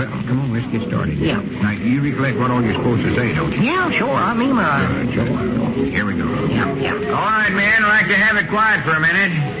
come on, let's get started. Yeah. Now, you recollect what all you're supposed to say, don't you? Yeah, sure. I memorize. Sure. Here we go. Yeah. All right, men, I'd like to have it quiet for a minute.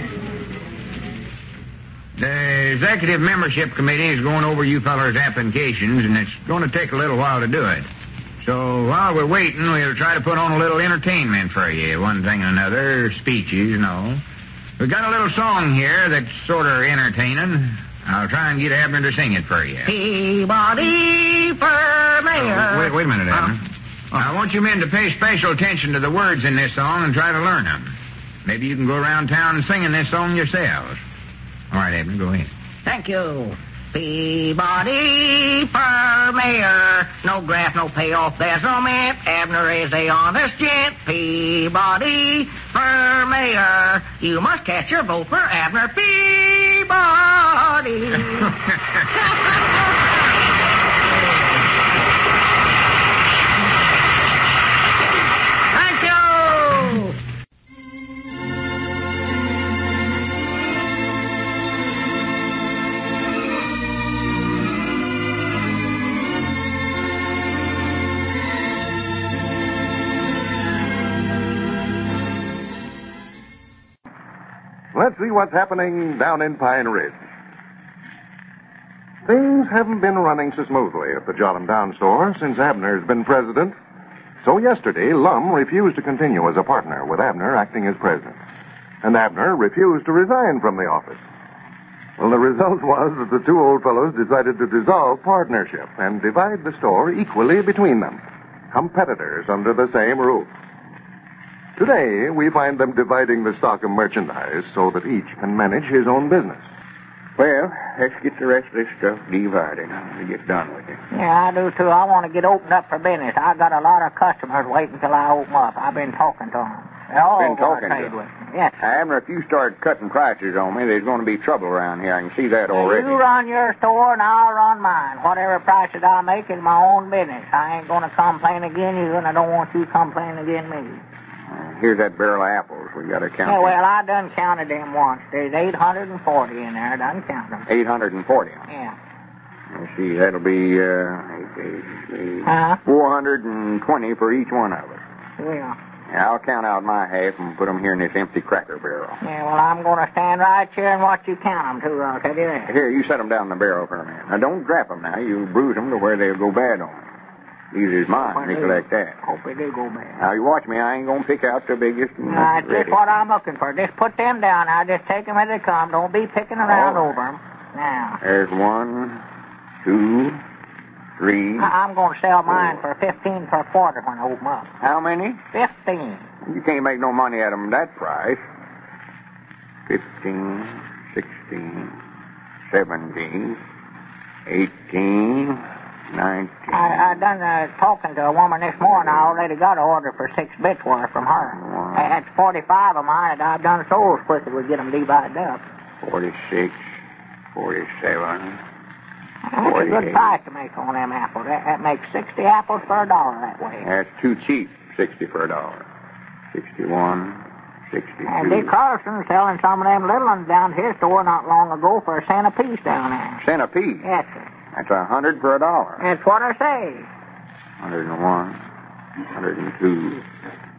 The Executive Membership Committee is going over you fellers' applications, and it's going to take a little while to do it. So while we're waiting, we'll try to put on a little entertainment for you, one thing and another, speeches, you know. We've got a little song here that's sort of entertaining. I'll try and get Abner to sing it for you. Peabody for mayor. Wait a minute, Abner. I want you men to pay special attention to the words in this song and try to learn them. Maybe you can go around town singing this song yourselves. All right, Abner, go ahead. Thank you. Peabody for mayor. No graft, no payoff, there's no mint. Abner is a honest gent. Peabody for mayor. You must cast your vote for Abner Peabody. Thank you. Let's see what's happening down in Pine Ridge. Things haven't been running so smoothly at the Jotham Down store since Abner's been president. So yesterday, Lum refused to continue as a partner with Abner acting as president. And Abner refused to resign from the office. Well, the result was that the two old fellows decided to dissolve partnership and divide the store equally between them. Competitors under the same roof. Today, we find them dividing the stock of merchandise so that each can manage his own business. Well, let's get the rest of this stuff divided and get done with it. Yeah, I do, too. I want to get opened up for business. I've got a lot of customers waiting till I open up. I've been talking to them. They all Been talking trade to with me. Yes. Abner, if you start cutting prices on me, there's going to be trouble around here. I can see that already. You run your store and I'll run mine. Whatever prices I make is my own business. I ain't going to complain again you, and I don't want you complaining again me. Here's that barrel of apples. We got to count Yeah, them. well, I done counted them once. There's 840 in there. I done counted them. 840. Yeah. Let's see, that'll be 420 for each one of us. Yeah. Yeah, I'll count out my half and put them here in this empty cracker barrel. Yeah, well, I'm going to stand right here and watch you count them, too. I'll tell you that. Here, you set them down in the barrel for a minute. Now, don't drop them now. You bruise them to where they'll go bad on you. These is mine. Recollect that. Hope they do go bad. Now, you watch me. I ain't going to pick out the biggest. That's just what I'm looking for. Just put them down. I'll just take them as they come. Don't be picking around over them. Now. There's 1, 2, 3. I'm going to sell mine for 15 per quarter when I open up. How many? 15. You can't make no money at them that price. 15, 16, 17, 18, 19. I done talking to a woman this morning. I already got an order for 6 bits worth from her. Wow. That's 45 of mine. I've done so as quick as we get them divided up. 46, 47. That's a good price to make on them apples. That makes 60 apples for $1 that way. That's too cheap. 60 for $1. 61, 62. And Dick Carlson selling some of them little ones down to his store not long ago for a cent apiece down there. Cent apiece? Yes, sir. That's 100 for $1. That's what I say. 101, 102,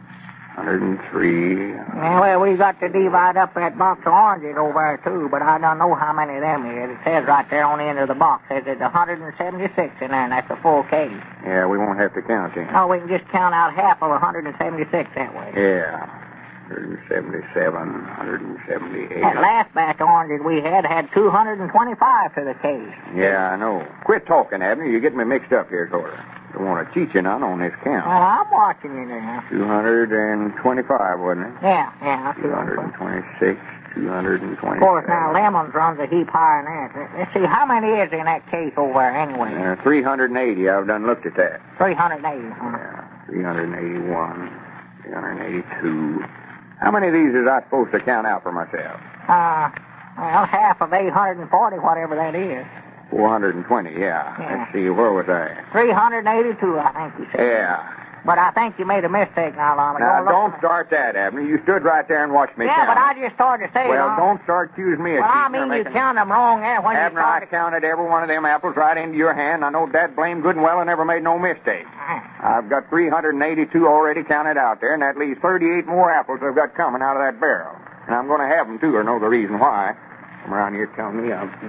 103. Yeah, well, we got to divide up that box of oranges over there, too, but I don't know how many of them is. It says right there on the end of the box, it says there's 176 in there, and that's a full case. Yeah, we won't have to count them. No, we can just count out half of 176 that way. Yeah. 177, 178. That last batch of oranges we had 225 to the case. Yeah, I know. Quit talking, Abner. You're getting me mixed up here, sort of. Don't want to cheat you none on this count. Well, I'm watching you now. 225, wasn't it? Yeah, 226, 227. Of course, now lemons runs a heap higher than that. Let's see, how many is in that case over there anyway? 380. I've done looked at that. 380, huh? Yeah, 381, 382. How many of these is I supposed to count out for myself? Well, half of 840, whatever that is. 420, yeah. Let's see, where was I? 382, I think you said. Yeah. But I think you made a mistake now, Lum. Now, don't start that, Abner. You stood right there and watched me count. Yeah, but I just started to say, Well, Lum. don't start accusing me of Well, I cheating. mean, you counted them wrong there when Abner, you I started. counted every one of them apples right into your hand. I know that blame good and well I never made no mistake. I've got 382 already counted out there, and that leaves 38 more apples I've got coming out of that barrel. And I'm going to have them, too, or know the reason why. Come around here telling me out.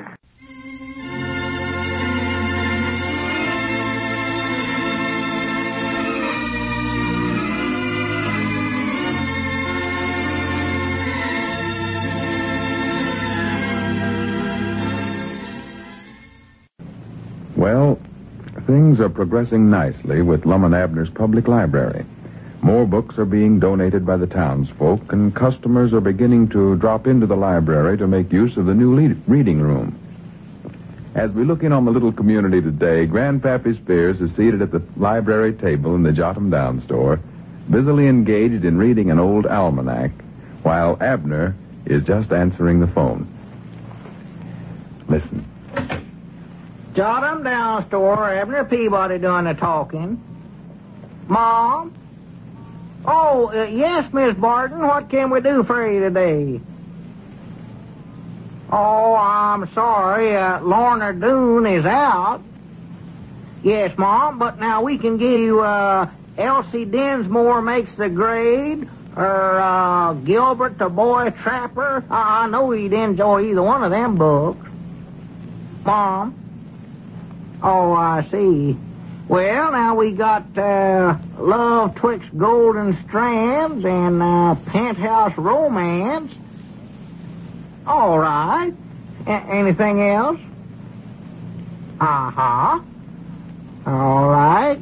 Well, things are progressing nicely with Lum and Abner's public library. More books are being donated by the townsfolk, and customers are beginning to drop into the library to make use of the new reading room. As we look in on the little community today, Grandpappy Spears is seated at the library table in the Jot 'em Down store, busily engaged in reading an old almanac, while Abner is just answering the phone. Listen. Jot 'em Down store, Abner Peabody doing the talking. Mom? Oh, yes, Miss Barton. What can we do for you today? Oh, I'm sorry. Lorna Doone is out. Yes, Mom, but now we can give you Elsie Dinsmore Makes the Grade or Gilbert the Boy Trapper. I know you'd enjoy either one of them books. Mom? Oh, I see. Well, now we got Love Twixt Golden Strands and Penthouse Romance. All right. Anything else? Uh-huh. All right.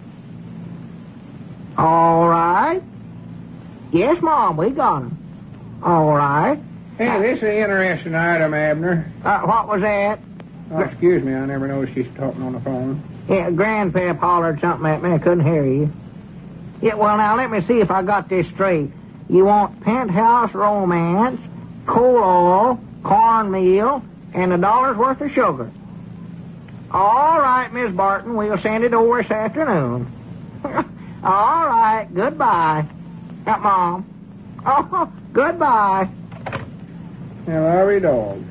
All right. Yes, Mom, we got 'em. All right. Hey, this is an interesting item, Abner. What was that? Oh, excuse me, I never noticed she's talking on the phone. Yeah, Grandpap hollered something at me. I couldn't hear you. Yeah, well, now, let me see if I got this straight. You want Penthouse Romance, coal oil, cornmeal, and $1 worth of sugar. All right, Miss Barton, we'll send it over this afternoon. All right, goodbye. Mom. Oh, goodbye. Now, I'll be dogged.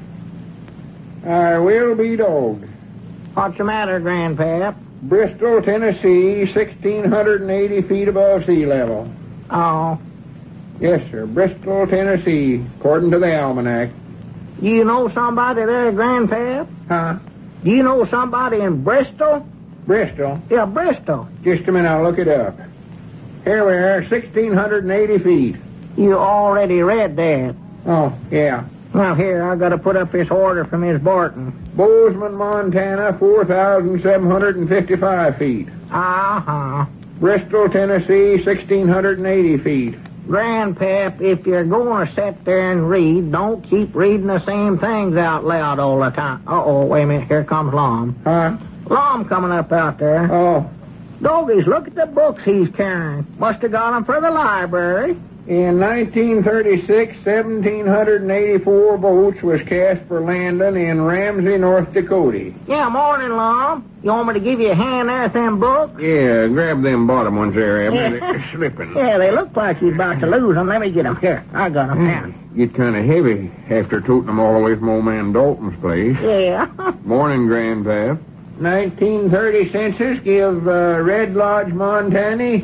I will be dogged. What's the matter, Grandpap? Bristol, Tennessee, 1,680 feet above sea level. Oh. Yes, sir. Bristol, Tennessee, according to the almanac. You know somebody there, Grandpap? Huh? Do you know somebody in Bristol? Bristol? Yeah, Bristol. Just a minute, I'll look it up. Here we are, 1,680 feet. You already read that. Oh, yeah. Well, here, I've got to put up this order from Miss Barton. Bozeman, Montana, 4,755 feet. Uh-huh. Bristol, Tennessee, 1,680 feet. Grandpap, if you're going to sit there and read, don't keep reading the same things out loud all the time. Uh-oh, wait a minute, here comes Lom. Huh? Lom coming up out there. Oh. Doggies, look at the books he's carrying. Must have got them for the library. In 1936, 1,784 votes was cast for Landon in Ramsey, North Dakota. Yeah, morning, Lom. You want me to give you a hand there at them books? Yeah, grab them bottom ones there, Abner. Yeah. They're slipping. Yeah, they look like you're about to lose them. Let me get them. Here, I got them now. Get kind of heavy after toting them all the way from old man Dalton's place. Yeah. Morning, Grandpap. 1930 census give Red Lodge, Montana,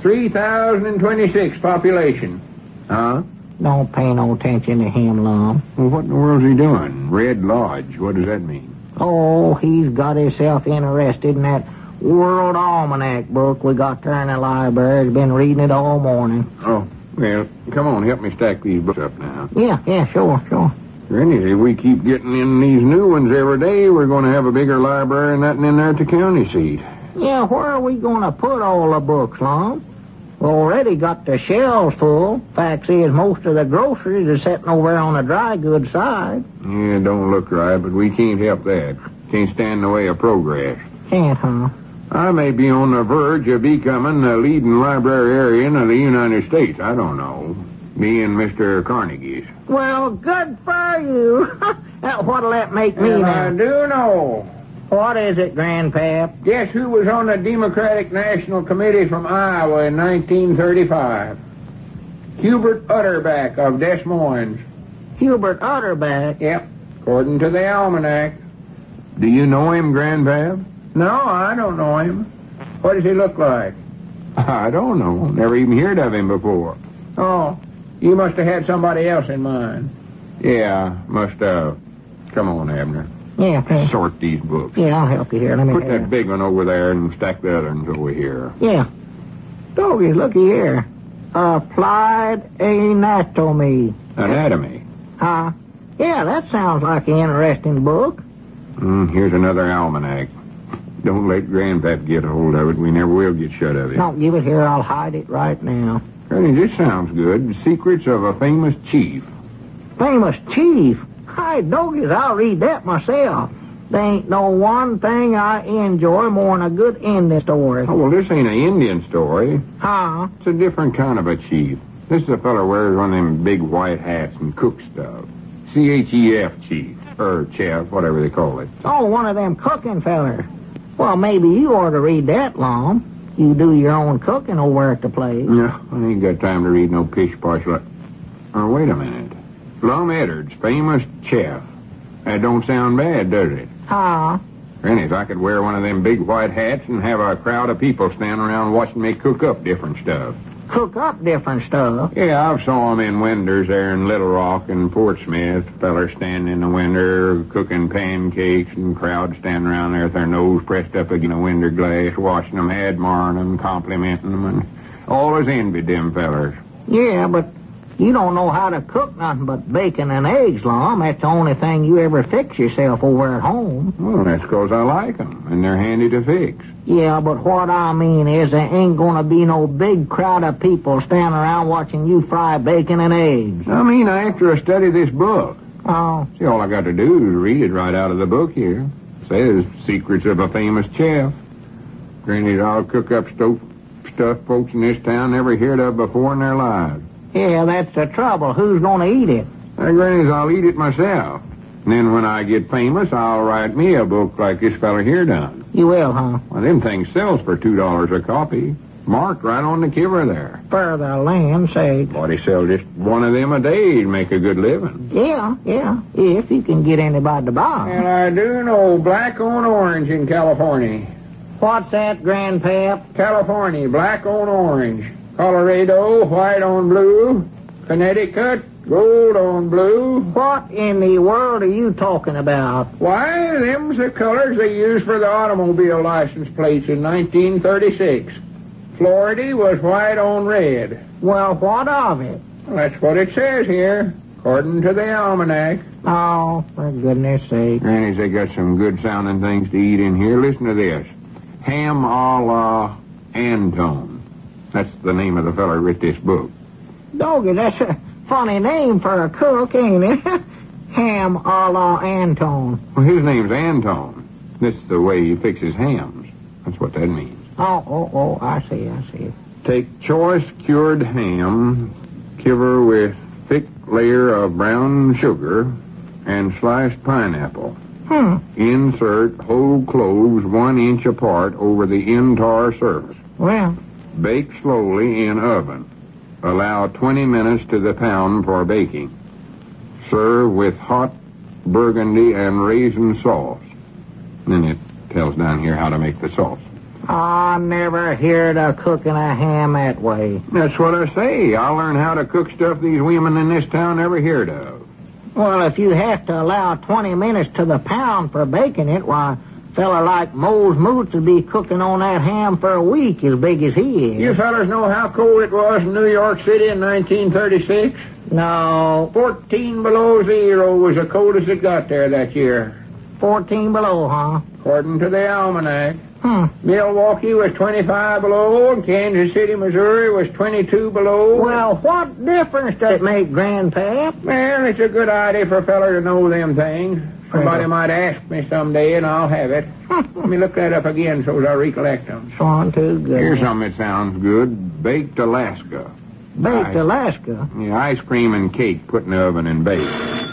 3,026 population. Huh? Don't pay no attention to him, Lom. Well, what in the world's he doing? Red Lodge, what does that mean? Oh, he's got himself interested in that World Almanac book we got there in the library. He's been reading it all morning. Oh, well, come on, help me stack these books up now. Yeah, sure. Granny, if we keep getting in these new ones every day, we're going to have a bigger library than that in there at the county seat. Yeah, where are we going to put all the books, Lom? We already got the shelves full. Fact is, most of the groceries are sitting over there on the dry goods side. Yeah, don't look right, but we can't help that. Can't stand in the way of progress. Can't, huh? I may be on the verge of becoming the leading librarian of the United States. I don't know. Me and Mr. Carnegie's. Well, good for you. What'll that make me now? I do know. What is it, Grandpap? Guess who was on the Democratic National Committee from Iowa in 1935? Hubert Utterback of Des Moines. Hubert Utterback? Yep, according to the almanac. Do you know him, Grandpap? No, I don't know him. What does he look like? I don't know. Never even heard of him before. Oh, you must have had somebody else in mind. Yeah, must have. Come on, Abner. Yeah, Pap. Sort these books. Yeah, I'll help you here. Let me Put that big one over there and stack the other ones over here. Yeah. Doggy, looky here. Applied Anatomy. Anatomy. Huh? Yeah, that sounds like an interesting book. Here's another almanac. Don't let Grandpap get a hold of it. We never will get shut of it. Don't give it here. I'll hide it right now. Granny, this sounds good. Secrets of a Famous Chief. Famous chief? Hi, doggies, I'll read that myself. There ain't no one thing I enjoy more than a good Indian story. Oh, well, this ain't an Indian story. Huh? It's a different kind of a chief. This is a fella wears one of them big white hats and cook stuff. CHEF chief. Or chef, whatever they call it. Oh, one of them cooking fellers. Well, maybe you ought to read that, Lum. You do your own cooking over at the place. No, I ain't got time to read no pish-posh like... Oh, wait a minute. Lum Edwards, famous chef. That don't sound bad, does it? Huh? Granny, if I could wear one of them big white hats and have a crowd of people standing around watching me cook up different stuff. Cook up different stuff? Yeah, I've saw 'em in winders there in Little Rock and Fort Smith. Fellers standing in the winder cooking pancakes and crowds standing around there with their nose pressed up against a winder glass, watching 'em, admiring 'em, complimenting 'em, and always envied them fellers. Yeah, but you don't know how to cook nothing but bacon and eggs, Lum. That's the only thing you ever fix yourself over at home. Well, that's 'cause I like 'em, and they're handy to fix. Yeah, but what I mean is there ain't gonna be no big crowd of people standing around watching you fry bacon and eggs. I mean, after I study this book. Oh. See, all I got to do is read it right out of the book here. It says, Secrets of a Famous Chef. Granny, I'll cook up stuff folks in this town never heard of before in their lives. Yeah, that's the trouble. Who's gonna eat it? Granny, I'll eat it myself. And then when I get famous, I'll write me a book like this fella here done. You will, huh? Well, them things sells for $2 a copy. Marked right on the cover there. For the land's sake. Boy, they sell just one of them a day to make a good living. Yeah. If you can get anybody to buy 'em. And I do know black on orange in California. What's that, Grandpap? California, black on orange. Colorado, white on blue. Connecticut, gold on blue. What in the world are you talking about? Why, them's the colors they used for the automobile license plates in 1936. Florida was white on red. Well, what of it? Well, that's what it says here, according to the almanac. Oh, for goodness sake. Grannies, they got some good sounding things to eat in here. Listen to this. Ham a la Antone. That's the name of the fella who wrote this book. Doggy, that's a funny name for a cook, ain't it? Ham a la Antone. Well, his name's Antone. This is the way he fixes hams. That's what that means. Oh, I see. Take choice cured ham, cover with thick layer of brown sugar, and sliced pineapple. Insert whole cloves 1 inch apart over the entire surface. Well, Bake slowly in oven. Allow 20 minutes to the pound for baking. Serve with hot burgundy and raisin sauce. Then it tells down here how to make the sauce. I never heard of cooking a ham that way. That's what I say. I'll learn how to cook stuff these women in this town never heard of. Well, if you have to allow 20 minutes to the pound for baking it, why, a fella like Mose Moots would be cooking on that ham for a week as big as he is. You fellas know how cold it was in New York City in 1936? No. 14 below zero was the coldest it got there that year. 14 below, huh? According to the almanac. Milwaukee was 25 below, and Kansas City, Missouri was 22 below. Well, what difference does it make, Grandpap? Well, it's a good idea for a feller to know them things. Somebody might ask me someday, and I'll have it. Let me look that up again so as I recollect them. Son, too good. Here's something that sounds good. Baked Alaska. Baked Alaska? Yeah, ice cream and cake put in the oven and baked.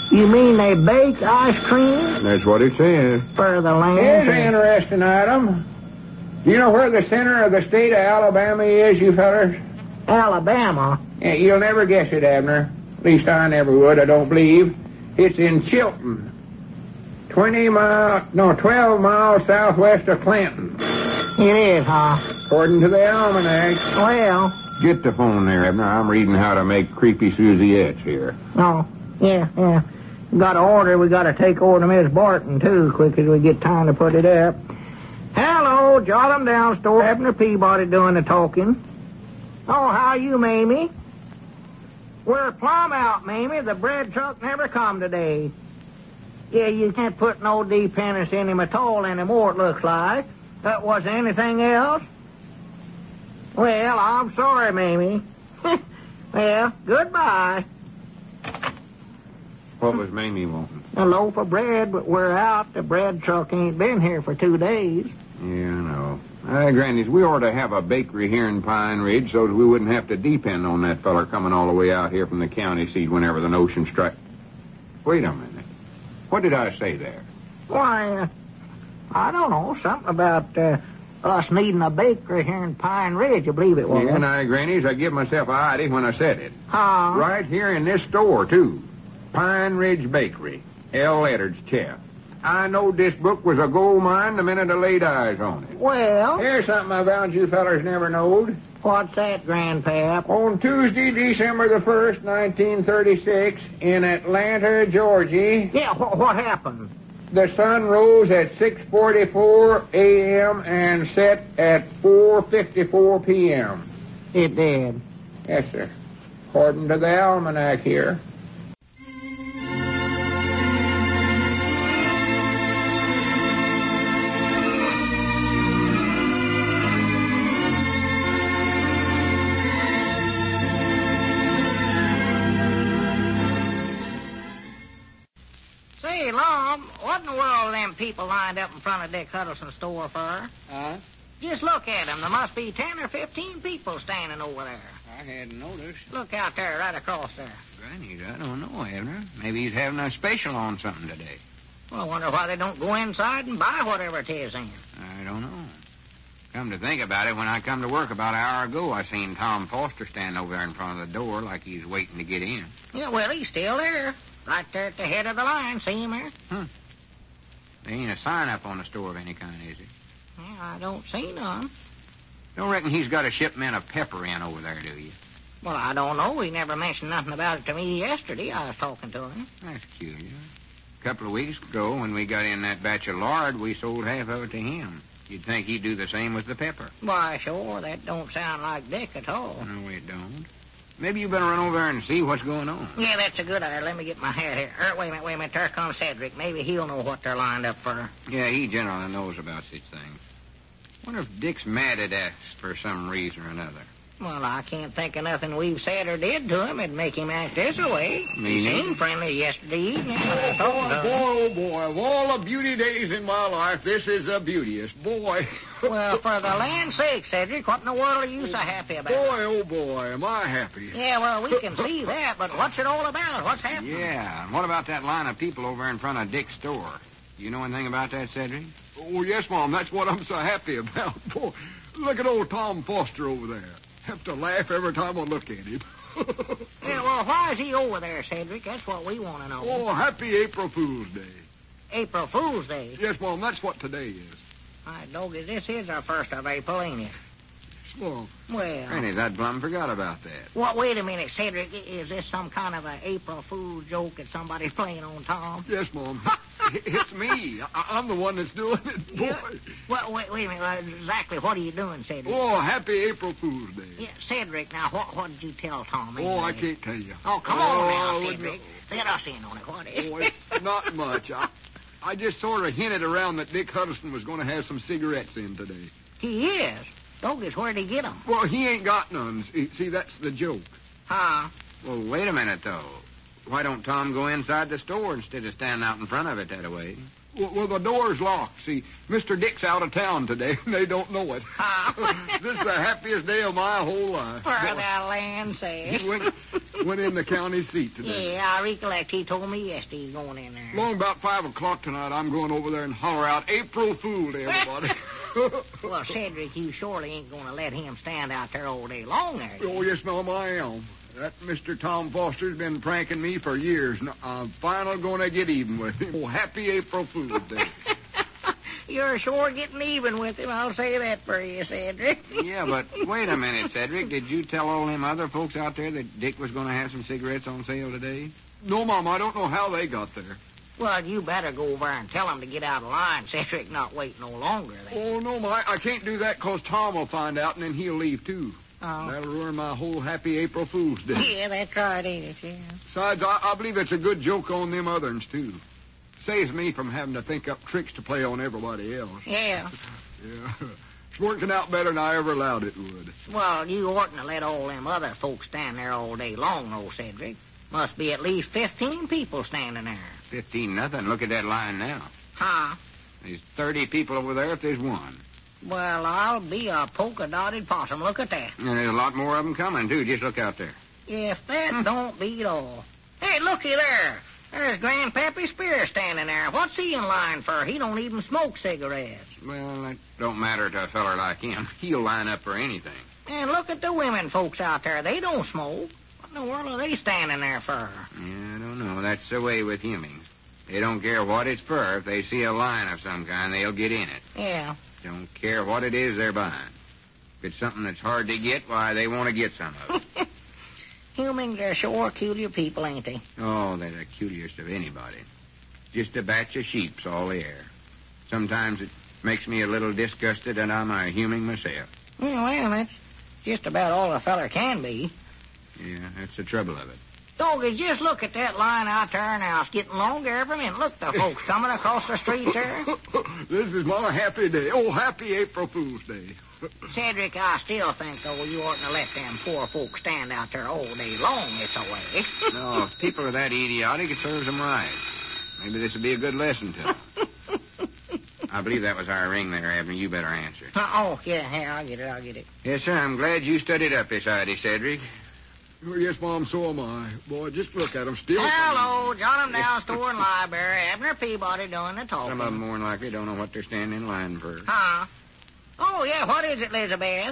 You mean they bake ice cream That's what it says. for the land? Here's an interesting item. Do you know where the center of the state of Alabama is, you fellers? Alabama. Yeah, you'll never guess it, Abner. At least I never would, I don't believe. It's in Chilton. 12 miles southwest of Clinton. It is, huh? According to the almanac. Well, Get the phone there, Abner. I'm reading how to make creepy Susiettes here. no. Yeah. Got to order. We got to take over to Miss Barton, too, quick as we get time to put it up. Hello, jot 'em down, store. Abner Peabody doing the talking. Oh, how you, Mamie? We're plumb out, Mamie. The bread truck never come today. Yeah, you can't put no dependence in him at all anymore, it looks like. Was there anything else? Well, I'm sorry, Mamie. Well, goodbye. What was Mamie wanting? A loaf of bread, but we're out. The bread truck ain't been here for 2 days. Yeah, I know. Grannies, we ought to have a bakery here in Pine Ridge so that we wouldn't have to depend on that feller coming all the way out here from the county seat whenever the notion strikes. Wait a minute. What did I say there? Why, I don't know. Something about us needing a bakery here in Pine Ridge, I believe it was. Yeah, now, Grannies, I give myself a idea when I said it. Huh? Right here in this store, too. Pine Ridge Bakery. L. Leonard's chef. I knowed this book was a gold mine the minute I laid eyes on it. Well, Here's something I found you fellers never knowed. what's that, Grandpap? On Tuesday, December the 1st, 1936, in Atlanta, Georgia, Yeah, what happened? the sun rose at 6:44 a.m. and set at 4:54 p.m. It did. Yes, sir. According to the almanac here. Say, Lum, what in the world are them people lined up in front of Dick Huddleston's store for? Huh? Just look at them. There must be 10 or 15 people standing over there. I hadn't noticed. Look out there, right across there. Granny, I don't know, Abner. Maybe he's having a special on something today. Well, I wonder why they don't go inside and buy whatever it is then. I don't know. Come to think about it, when I come to work about an hour ago, I seen Tom Foster standing over there in front of the door like he's waiting to get in. Yeah, well, he's still there. Right there at the head of the line. See him there? There ain't a sign up on the store of any kind, is it? Yeah, I don't see none. Don't reckon he's got a shipment of pepper in over there, do you? Well, I don't know. He never mentioned nothing about it to me yesterday. I was talking to him. That's curious. A couple of weeks ago, when we got in that batch of lard, we sold half of it to him. You'd think he'd do the same with the pepper. Why, sure, that don't sound like Dick at all. No, it don't. Maybe you better run over there and see what's going on. Yeah, that's a good idea. Let me get my hat here. Wait a minute. There comes Cedric. Maybe he'll know what they're lined up for. Yeah, he generally knows about such things. Wonder if Dick's mad at us for some reason or another. Well, I can't think of nothing we've said or did to him that'd make him act this way. Me He neither. seemed friendly yesterday evening. when I talked to him. Oh, boy, of all the beauty days in my life, this is the beautiest. Boy. Well, for the land's sake, Cedric, what in the world are you so happy about? Boy, oh, boy, am I happy. Yeah, well, we can see that, but what's it all about? What's happening? Yeah, and what about that line of people over in front of Dick's store? You know anything about that, Cedric? Oh, yes, Mom, that's what I'm so happy about. Boy, look at old Tom Foster over there. Have to laugh every time I look at him. Yeah, well, why is he over there, Cedric? That's what we want to know. Oh, happy April Fool's Day. April Fool's Day. Yes, Mom, that's what today is. My doggy, this is our 1st of April, ain't it? Mom. Well, Granny, I plumb forgot about that. well, wait a minute, Cedric. Is this some kind of an April Fool's joke that somebody's playing on Tom? Yes, Mom. It's me. I'm the one that's doing it, boy. Yeah. Well, wait a minute. Exactly what are you doing, Cedric? Oh, happy April Fool's Day. Yeah, Cedric, now, what did you tell Tom? Oh, I anyway? can't tell you. Oh, come on now, I wouldn't Cedric. know. Let us in on it. What is Oh, it's not much. I just sort of hinted around that Dick Huddleston was going to have some cigarettes in today. He is. Doggies, where'd he get 'em? Well, he ain't got none. See, that's the joke. Huh? Well, wait a minute, though. Why don't Tom go inside the store instead of standing out in front of it that way? Well, the door's locked. See, Mr. Dick's out of town today, and they don't know it. This is the happiest day of my whole life. Where the land says. He went in the county seat today. Yeah, I recollect he told me yesterday he's going in there. Long about 5 o'clock tonight, I'm going over there and holler out April Fool to everybody. Well, Cedric, you surely ain't going to let him stand out there all day long there. Oh, yes, ma'am, I am. That Mr. Tom Foster's been pranking me for years. Now, I'm finally going to get even with him. Oh, happy April Fool's Day. You're sure getting even with him, I'll say that for you, Cedric. Yeah, but wait a minute, Cedric. Did you tell all them other folks out there that Dick was going to have some cigarettes on sale today? No, Mom, I don't know how they got there. Well, you better go over and tell him to get out of line. Cedric not wait no longer. Then. Oh, no, Ma, I can't do that 'cause Tom will find out, and then he'll leave, too. Oh. That'll ruin my whole happy April Fool's Day. Yeah, that's right, ain't it? Yeah. Besides, I believe it's a good joke on them others, too. Saves me from having to think up tricks to play on everybody else. Yeah. Yeah. It's working out better than I ever allowed it would. Well, you oughtn't to let all them other folks stand there all day long, though, Cedric. Must be at least 15 people standing there. 15 nothing. Look at that line now. Huh? There's 30 people over there if there's one. Well, I'll be a polka-dotted possum. Look at that. And there's a lot more of them coming, too. Just look out there. If that don't beat all. Hey, looky there. There's Grandpappy Spear standing there. What's he in line for? He don't even smoke cigarettes. Well, that don't matter to a feller like him. He'll line up for anything. And look at the women folks out there. They don't smoke. What in the world are they standing there for? Yeah, I don't know. That's the way with humans. They don't care what it's for. If they see a line of some kind, they'll get in it. Yeah. Don't care what it is they're buying. If it's something that's hard to get, why, they want to get some of it. Humans are sure peculiar people, ain't they? Oh, they're the cutest of anybody. Just a batch of sheep's all they are. Sometimes it makes me a little disgusted that I'm a human myself. Yeah, well, that's just about all a feller can be. Yeah, that's the trouble of it. Doggy, just look at that line out there now. It's getting longer every minute. Look, the folks coming across the street there. This is my happy day. Oh, happy April Fool's Day. Cedric, I still think, though, you oughtn't to let them poor folks stand out there all day long this way. No, if people are that idiotic, it serves them right. Maybe this will be a good lesson to them. I believe that was our ring there, Abner. You better answer. Oh, yeah, I'll get it. Yes, sir. I'm glad you studied up this idea, Cedric. Oh, yes, Mom, so am I. Boy, just look at them still. Hello, John Down Store and Library. Abner Peabody doing the talking. Some of them, more than likely, don't know what they're standing in line for. Huh? Oh, yeah, what is it, Elizabeth?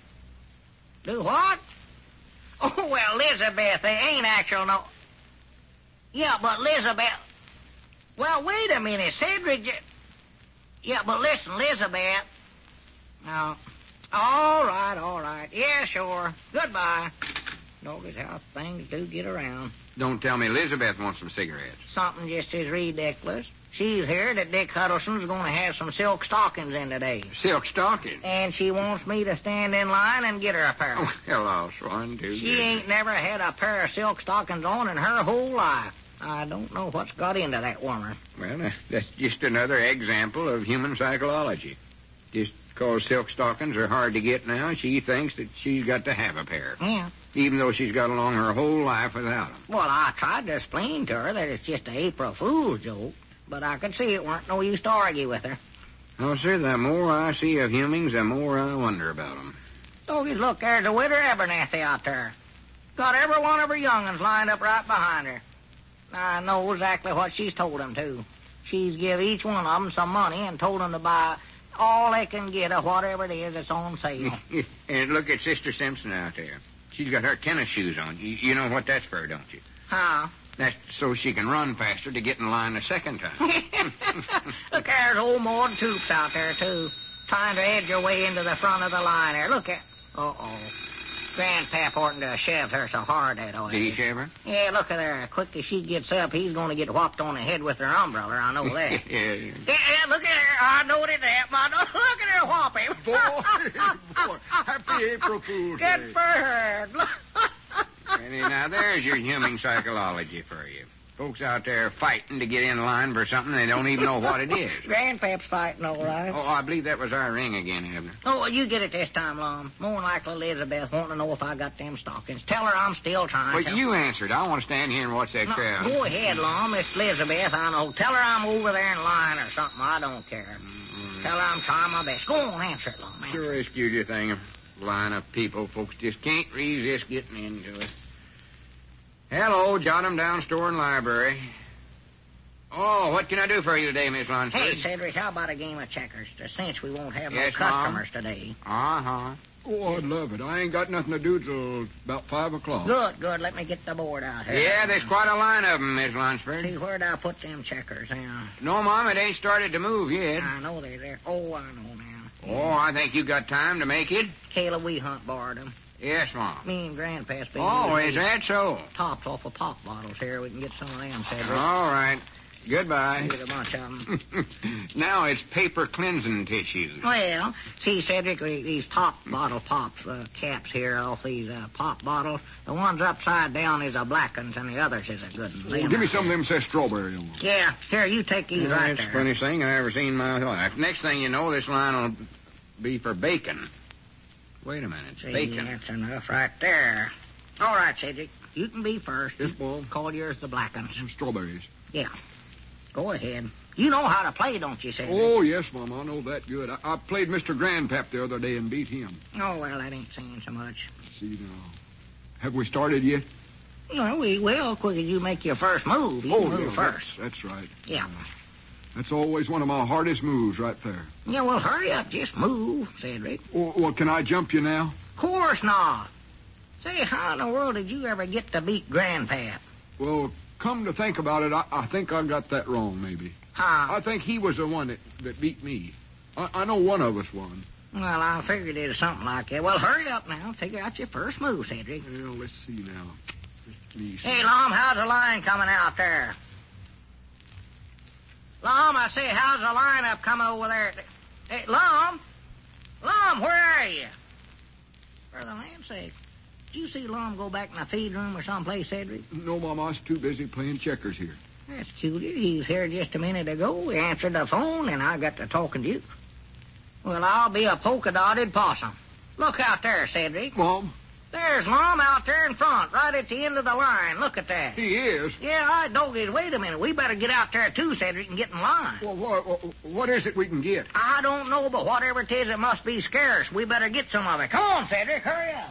Do what? Oh, well, Elizabeth, they ain't actual no... Yeah, but Elizabeth... Well, wait a minute, Cedric... Yeah, but listen, Elizabeth... No. All right. Yeah, sure. Goodbye. Notice how things do get around. Don't tell me Elizabeth wants some cigarettes. Something just as ridiculous. She's heard that Dick Huddleston's going to have some silk stockings in today. Silk stockings? And she wants me to stand in line and get her a pair. Oh, hello, Swan. She ain't never had a pair of silk stockings on in her whole life. I don't know what's got into that woman. Well, that's just another example of human psychology. Just because silk stockings are hard to get now, she thinks that she's got to have a pair. Yeah. Even though she's got along her whole life without them. Well, I tried to explain to her that it's just an April Fool's joke, but I could see it weren't no use to argue with her. Oh, sir, the more I see of humans, the more I wonder about them. Oh, look, there's a widow Abernathy out there. Got every one of her young'uns lined up right behind her. I know exactly what she's told them, too. She's give each one of them some money and told them to buy all they can get of whatever it is that's on sale. And look at Sister Simpson out there. She's got her tennis shoes on. You know what that's for, don't you? How? That's so she can run faster to get in line a second time. Look, there's old Maud Toops out there, too, trying to edge her way into the front of the line there. Look at... Uh-oh. Grandpap oughtn't to have shoved her so hard that way. Did he shave her? Yeah, look at her. Quick as she gets up, he's going to get whopped on the head with her umbrella. I know that. Yeah, look at her. I know it happened. Look at her whop him. Boy, happy April Fool's Day. Good for her. Now, there's your human psychology for you. Folks out there fighting to get in line for something they don't even know what it is. Grandpap's fighting, all right. Oh, I believe that was our ring again, Abner. Oh, well, you get it this time, Lum. More than likely Elizabeth wanting to know if I got them stockings. Tell her I'm still trying. But you answered. I want to stand here and watch that crowd. Go ahead, Lum. It's Elizabeth, I know. Tell her I'm over there in line or something. I don't care. Tell her I'm trying my best. Go on, answer it, Lum. Sure, excuse your thing. A line of people. Folks just can't resist getting into it. Hello, Jot 'em Down Store and Library. Oh, what can I do for you today, Miss Lunsford? Hey, Cedric, how about a game of checkers? Since we won't have no Yes, customers Mom? today. Uh-huh. Oh, I'd love it. I ain't got nothing to do till about 5 o'clock. Good. Let me get the board out here. Yeah, there's quite a line of 'em, Miss Lunsford. See, where'd I put them checkers now? No, Mom, it ain't started to move yet. I know they're there. Oh, I know now. Oh, I think you got time to make it. Kayla Wehunt borrowed them. Yes, Mom. Me and Grandpa's been Oh, using is these that so? tops off of pop bottles here. We can get some of them, Cedric. All right. Goodbye. Get a bunch of them. Now it's paper cleansing tissue. Well, see, Cedric, these top bottle pops, caps here off these pop bottles, the ones upside down is a black ones and the others is a good one. Oh, give me some of them says strawberry on them. Yeah, here, you take these right That's there. the funniest thing I ever seen in my life. Next thing you know, this line will be for bacon. Wait a minute. See, Bacon. that's enough right there. All right, Cedric, you can be first. Yes, Bob. Call yours the black ones. Some strawberries. Yeah. Go ahead. You know how to play, don't you, Cedric? Oh, yes, Mom. I know that good. I played Mr. Grandpap the other day and beat him. Oh, well, that ain't saying so much. See now. Have we started yet? No, we will, quick as you make your first move. You move yeah, first. That's right. Yeah. That's always one of my hardest moves right there. Yeah, well, hurry up. Just move, Cedric. Well, can I jump you now? Of course not. Say, how in the world did you ever get to beat Grandpap? Well, come to think about it, I think I got that wrong, maybe. How? I think he was the one that beat me. I know one of us won. Well, I figured it was something like that. Well, hurry up now. Figure out your first move, Cedric. Well, let's see now. Please. Hey, Lom, how's the line coming out there? Lom, I say, how's the lineup coming over there? Hey, Lom, where are you? For the land's sake. Did you see Lom go back in the feed room or someplace, Cedric? No, Mom, I was too busy playing checkers here. That's cutie. He was here just a minute ago. He answered the phone, and I got to talking to you. Well, I'll be a polka-dotted possum. Look out there, Cedric. Mom? There's Lom out there in front, right at the end of the line. Look at that. He is? Yeah, I doggies. Wait a minute. We better get out there, too, Cedric, and get in line. Well, what is it we can get? I don't know, but whatever it is, it must be scarce. We better get some of it. Come on, Cedric. Hurry up.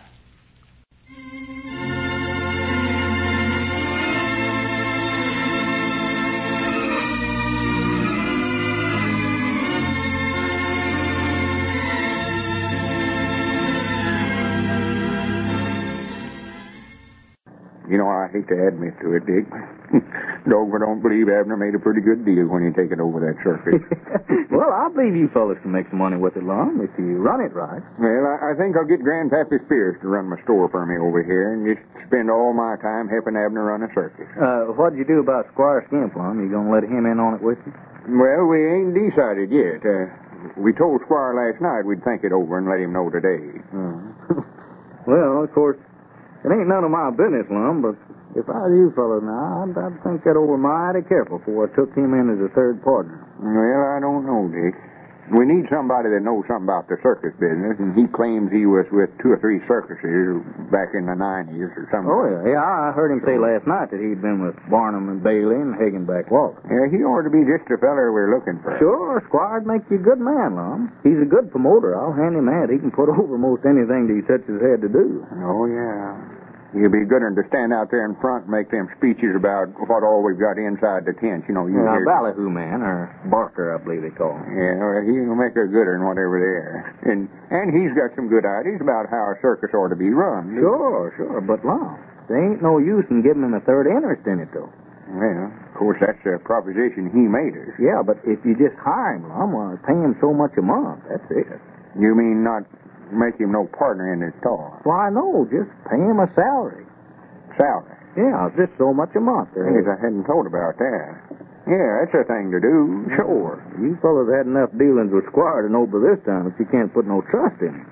You know, I hate to admit to it, Dick. Dover don't believe Abner made a pretty good deal when he take it over that circus. Well, I believe you fellas can make some money with it, Lum, if you run it right. Well, I think I'll get Grandpappy Spears to run my store for me over here and just spend all my time helping Abner run a circus. What'd you do about Squire Skimp, Lum? You gonna let him in on it with you? Well, we ain't decided yet. We told Squire last night we'd think it over and let him know today. Well, of course, it ain't none of my business, Lum, but if I was you fellas now, I'd think that over mighty careful before I took him in as a third partner. Well, I don't know, Dick. We need somebody that knows something about the circus business, and he claims he was with 2 or 3 circuses back in the 90s or something. Oh, yeah. I heard him say last night that he'd been with Barnum and Bailey and Hagenback Walker. Yeah, he ought to be just the feller we're looking for. Sure, Squire'd make you a good man, Lum. He's a good promoter. I'll hand him that. He can put over most anything that he sets his head to do. Oh, yeah. He'd be good to stand out there in front and make them speeches about what all we've got inside the tent. You know, you hear... Ballyhoo man, or Barker, I believe they call him. Yeah, well, he'll make a gooder than whatever there. And he's got some good ideas about how a circus ought to be run. Sure. But, Lum, there ain't no use in giving him a third interest in it, though. Well, of course, that's a proposition he made us. Yeah, but if you just hire him, Lum, pay him so much a month, that's it. You mean not make him no partner in his store? Why, no, just pay him a salary. Salary? Yeah, just so much a month. I hadn't thought about that. Yeah, that's a thing to do, sure. You fellas had enough dealings with Squire to know by this time that you can't put no trust in him.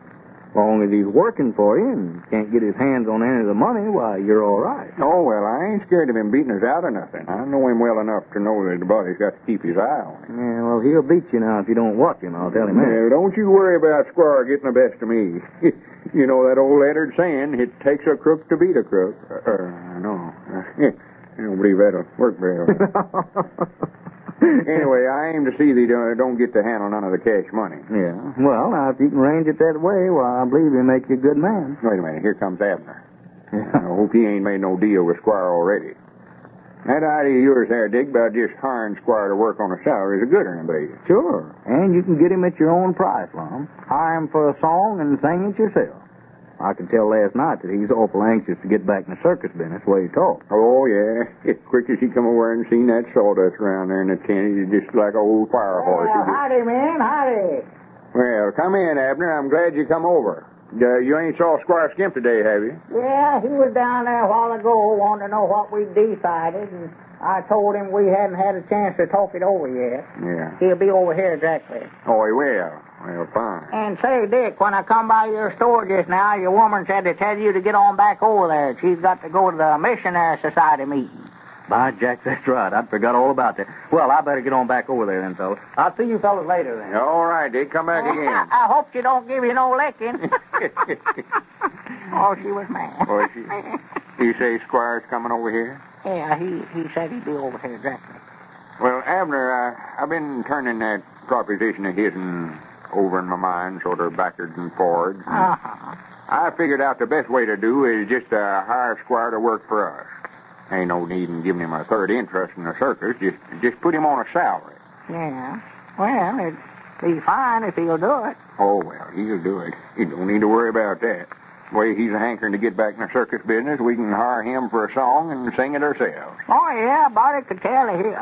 As long as he's working for you and can't get his hands on any of the money, why, you're all right. Oh, well, I ain't scared of him beating us out or nothing. I know him well enough to know that the body's got to keep his eye on him. Yeah, well, he'll beat you now if you don't watch him, I'll tell him that. Yeah, don't you worry about Squire getting the best of me. You know that old Leonard saying, it takes a crook to beat a crook. No. I don't believe that'll work very well. Anyway, I aim to see that he don't get to handle none of the cash money. Yeah. Well, now, if you can arrange it that way, well, I believe he'll make you a good man. Wait a minute. Here comes Abner. I hope he ain't made no deal with Squire already. That idea of yours there, Dick, about just hiring Squire to work on a salary is a good one, I believe. Sure. And you can get him at your own price, Lum. Hire him for a song and sing it yourself. I could tell last night that he's awful anxious to get back in the circus business, the way he talked. Oh, yeah. As quick as he come over and seen that sawdust around there in the tent, he's just like an old fire horse. Well, howdy, man, howdy. Well, come in, Abner. I'm glad you come over. You ain't saw Squire Skimp today, have you? Yeah, he was down there a while ago wanting to know what we'd decided, and I told him we hadn't had a chance to talk it over yet. Yeah. He'll be over here directly. Oh, he will. Well, fine. And say, Dick, when I come by your store just now, your woman said to tell you to get on back over there. She's got to go to the Missionary Society meeting. By Jack, that's right. I forgot all about that. Well, I better get on back over there then, fellas. I'll see you fellas later then. All right, Dick. Come back again. I hope she don't give you no licking. Oh, she was mad. Oh, you say Squire's coming over here? Yeah, he said he'd be over here directly. Well, Abner, I've been turning that proposition of his over in my mind, sort of backwards and forwards. Uh-huh. I figured out the best way to do is just to hire Squire to work for us. Ain't no need in giving him a third interest in the circus. Just put him on a salary. Yeah. Well, it'd be fine if he'll do it. Oh, well, he'll do it. You don't need to worry about that. The way he's hankering to get back in the circus business, we can hire him for a song and sing it ourselves. Oh, yeah, Barty could tell he,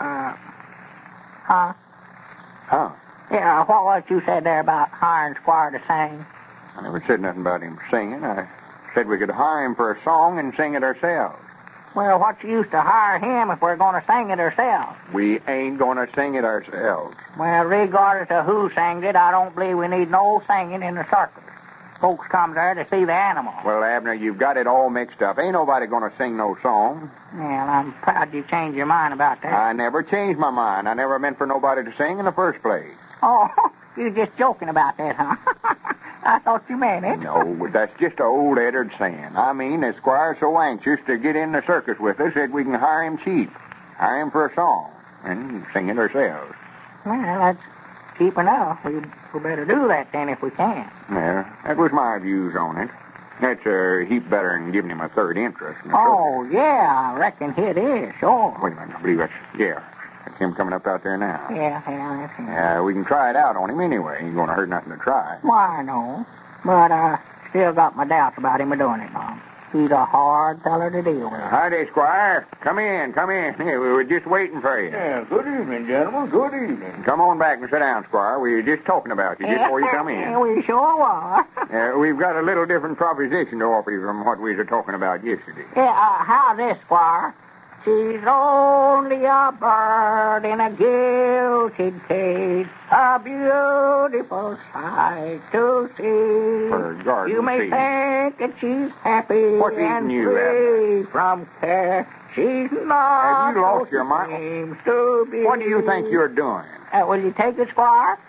Huh? Huh? Yeah, what was it you said there about hiring Squire to sing? I never said nothing about him singing. I said we could hire him for a song and sing it ourselves. Well, what's the use to hire him if we're going to sing it ourselves? We ain't going to sing it ourselves. Well, regardless of who sings it, I don't believe we need no singing in the circus. Folks come there to see the animal. Well, Abner, you've got it all mixed up. Ain't nobody going to sing no song. Well, I'm proud you changed your mind about that. I never changed my mind. I never meant for nobody to sing in the first place. Oh, you're just joking about that, huh? I thought you meant it. No, but that's just an old Eddard saying. I mean, that Squire's so anxious to get in the circus with us that we can hire him cheap. Hire him for a song and sing it ourselves. Well, that's cheap enough. We better do that then if we can. Yeah, that was my views on it. That's a heap better than giving him a third interest in the Oh, yeah, I reckon it is, sure. Wait a minute, I believe that's, yeah. That's him coming up out there now. Yeah, that's him. Yeah, we can try it out on him anyway. Ain't going to hurt nothing to try. Why, no. But I still got my doubts about him doing it, Mom. He's a hard feller to deal with. Hi there, Squire. Come in. Here, we were just waiting for you. Yeah, good evening, gentlemen. Good evening. Come on back and sit down, Squire. We were just talking about you just before you come in. Yeah, we sure were. We've got a little different proposition to offer you from what we were talking about yesterday. Yeah, how's this, Squire? She's only a bird in a gilded cage, a beautiful sight to see. For garden you may seed. think that she's happy What's and eating you, free from care. She's not. Have you lost your what she mind? seems to be. What do you think you're doing? Will you take it, Squire?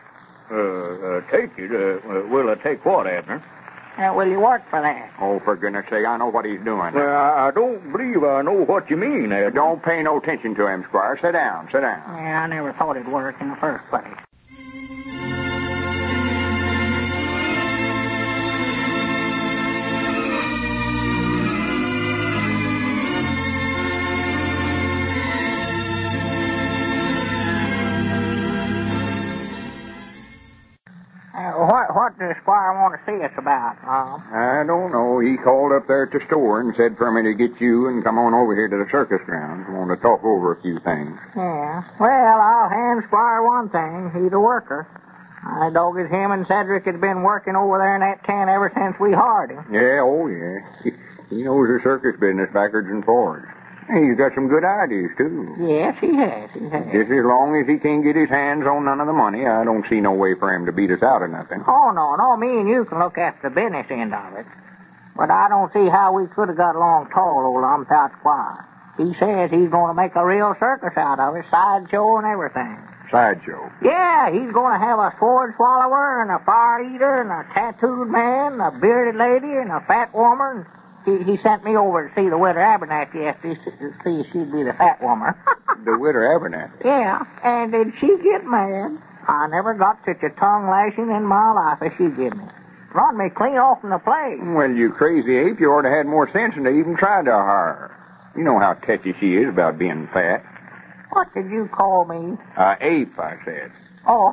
Take it? Will I take what, Abner? Will you work for that? Oh, for goodness sake, I know what he's doing. Well, I don't believe I know what you mean, Abner. Don't pay no attention to him, Squire. Sit down. Yeah, I never thought it'd work in the first place. What does Squire want to see us about, Mom? I don't know. He called up there at the store and said for me to get you and come on over here to the circus grounds. I want to talk over a few things. Yeah. Well, I'll hand Squire one thing. He's a worker. I dog as him and Cedric has been working over there in that tent ever since we hired him. Yeah, oh, yeah. He knows the circus business backwards and forwards. He's got some good ideas, too. Yes, he has. He has. Just as long as he can't get his hands on none of the money, I don't see no way for him to beat us out of nothing. Oh, no. Me and you can look after the business end of it. But I don't see how we could have got along tall, old Lum, without Squire. He says he's going to make a real circus out of it, sideshow and everything. Sideshow? Yeah, he's going to have a sword swallower and a fire eater and a tattooed man, a bearded lady and a fat woman. He sent me over to see the widow Abernathy yesterday to see if she'd be the fat woman. The widow Abernathy? Yeah, and did she get mad? I never got such a tongue lashing in my life as she did me. Run me clean off from the place. Well, you crazy ape, you ought to have had more sense than to even try to hire her. You know how touchy she is about being fat. What did you call me? Ape, I said. Oh.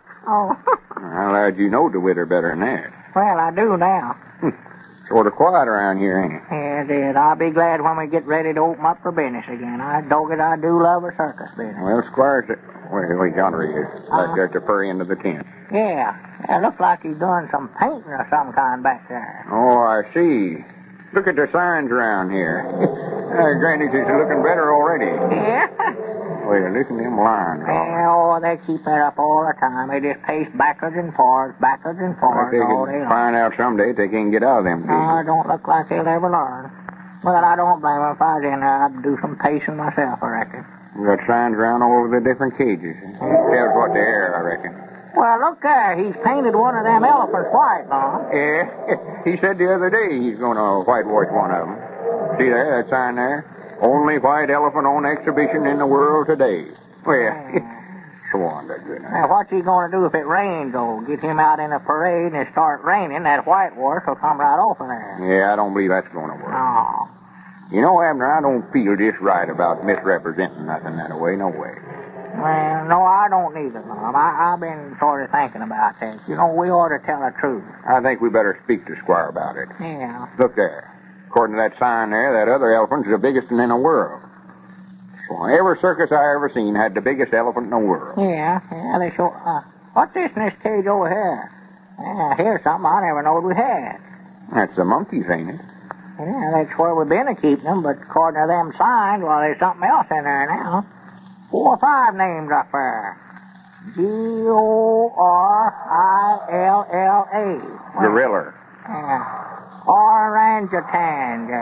Oh. I'm glad you know the widow better than that. Well, I do now. Sort of quiet around here, ain't it? Yeah, it is. I'll be glad when we get ready to open up for business again. I do love a circus business. Well, Squire's... Wait, yonder he is. Back there at the fur end of the tent. Yeah. It looks like he's doing some painting or some kind back there. Oh, I see. Look at the signs around here. Granny's is looking better already. Yeah? Wait, listen to them lines. Oh, they keep that up all the time. They just pace backwards and forwards If they all can day long. find out someday they can't get out of them. No, it don't look like they'll ever learn. Well, I don't blame them. If I was in there, I'd do some pacing myself, I reckon. We got signs around all over the different cages. Tells what they are, I reckon. Well, look there. He's painted one of them elephants white, Mom. Yeah, he said the other day he's going to whitewash one of them. See there, that sign there? Only white elephant on exhibition in the world today. Well, swan to goodness. Now, what's he going to do if it rains, though? Get him out in a parade and it start raining, that whitewash will come right off of there. Yeah, I don't believe that's going to work. No. You know, Abner, I don't feel just right about misrepresenting nothing that way, no way. Well, no, I don't neither, Mom. I've been sort of thinking about that. You know, we ought to tell the truth. I think we better speak to Squire about it. Yeah. Look there. According to that sign there, that other elephant's the biggest one in the world. Well, every circus I ever seen had the biggest elephant in the world. Yeah, they sure... what's this in this cage over here? Yeah, here's something I never knowed we had. That's the monkeys, ain't it? Yeah, that's where we've been to keep them, but according to them signs, well, there's something else in there now. 4 or 5 names up there. Gorilla. Gorilla. Yeah. Orangutan.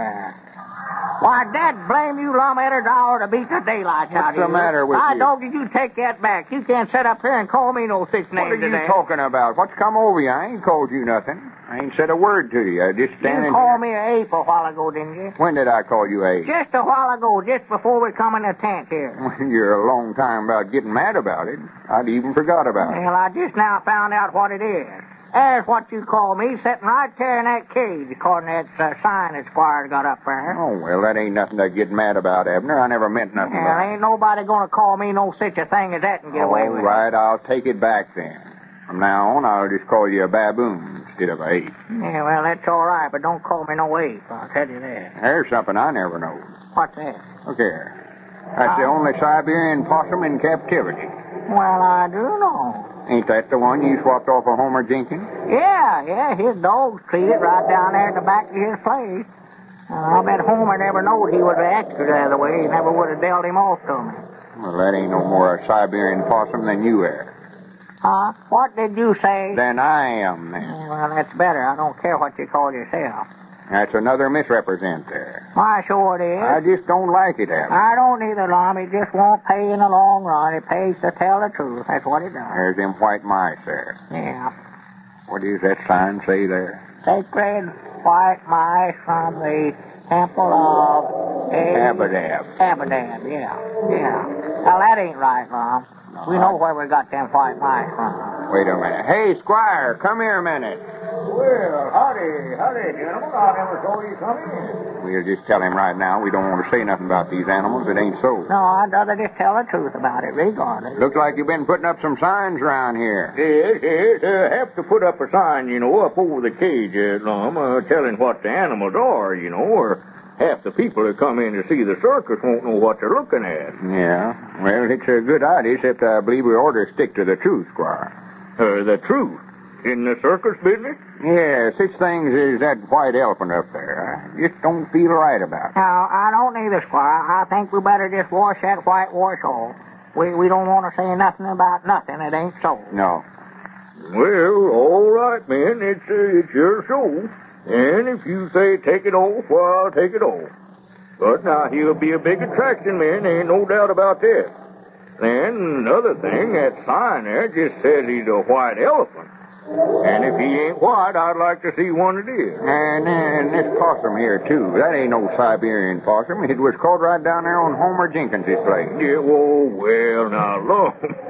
Why, Dad, blame you, Lawmatters, I ought to beat the daylight out of you. What's the matter with you? Dog, did you take that back? You can't sit up here and call me no 6 names What are you today. talking about? What's come over you? I ain't called you nothing. I ain't said a word to you. I just standing You called me an ape a while ago, didn't you? When did I call you ape? Just a while ago, just before we come in the tent here. You're a long time about getting mad about it. I'd even forgot about it. Well, I just now found out what it is. There's what you call me, sitting right there in that cage, according to that sign that Squire's got up there. Oh, well, that ain't nothing to get mad about, Abner. I never meant nothing Well, about it. ain't nobody gonna call me no such a thing as that and get away with All right, I'll take it back then. From now on, I'll just call you a baboon instead of a ape. Yeah, well, that's all right, but don't call me no ape, I'll tell you that. There's something I never know. What's that? Look here. That's the only Siberian possum in captivity. Well, I do know. Ain't that the one you swapped off of Homer Jenkins? Yeah, his dog's treated right down there in the back of his place. I bet Homer never knowed he was an extra the other way. He never would have dealt him off to me. Well, that ain't no more a Siberian possum than you are. Huh? What did you say? Than I am, then. Yeah, well, that's better. I don't care what you call yourself. That's another misrepresent there. Why, sure it is. I just don't like it, Abner. I don't either, Lom. It just won't pay in the long run. It pays to tell the truth. That's what it does. There's them white mice there. Yeah. What does that sign say there? Sacred white mice from the temple of... Abadab. Abadab, yeah. Now, that ain't right, Lom. We know where we got them white mice from. Wait a minute. Hey, Squire, come here a minute. Well, howdy, gentlemen. I never saw you come in. We'll just tell him right now we don't want to say nothing about these animals. It ain't so. No, I'd rather just tell the truth about it, regardless. Looks like you've been putting up some signs around here. Yes. Have to put up a sign, up over the cage, Lum, telling what the animals are, or half the people that come in to see the circus won't know what they're looking at. Yeah. Well, it's a good idea, except I believe we ought to stick to the truth, Squire. The truth? In the circus business? Yeah, such things as that white elephant up there. I just don't feel right about it. No, I don't either, Squire. I think we better just wash that whitewash off. We don't want to say nothing about nothing that ain't so. No. Well, all right, man. It's your show. And if you say take it off, well, I'll take it off. But now he'll be a big attraction, man. Ain't no doubt about that. And another thing, that sign there just says he's a white elephant. And if he ain't white, I'd like to see one it is. And this possum here, too. That ain't no Siberian possum. It was caught right down there on Homer Jenkins' place. Yeah, well, now, look.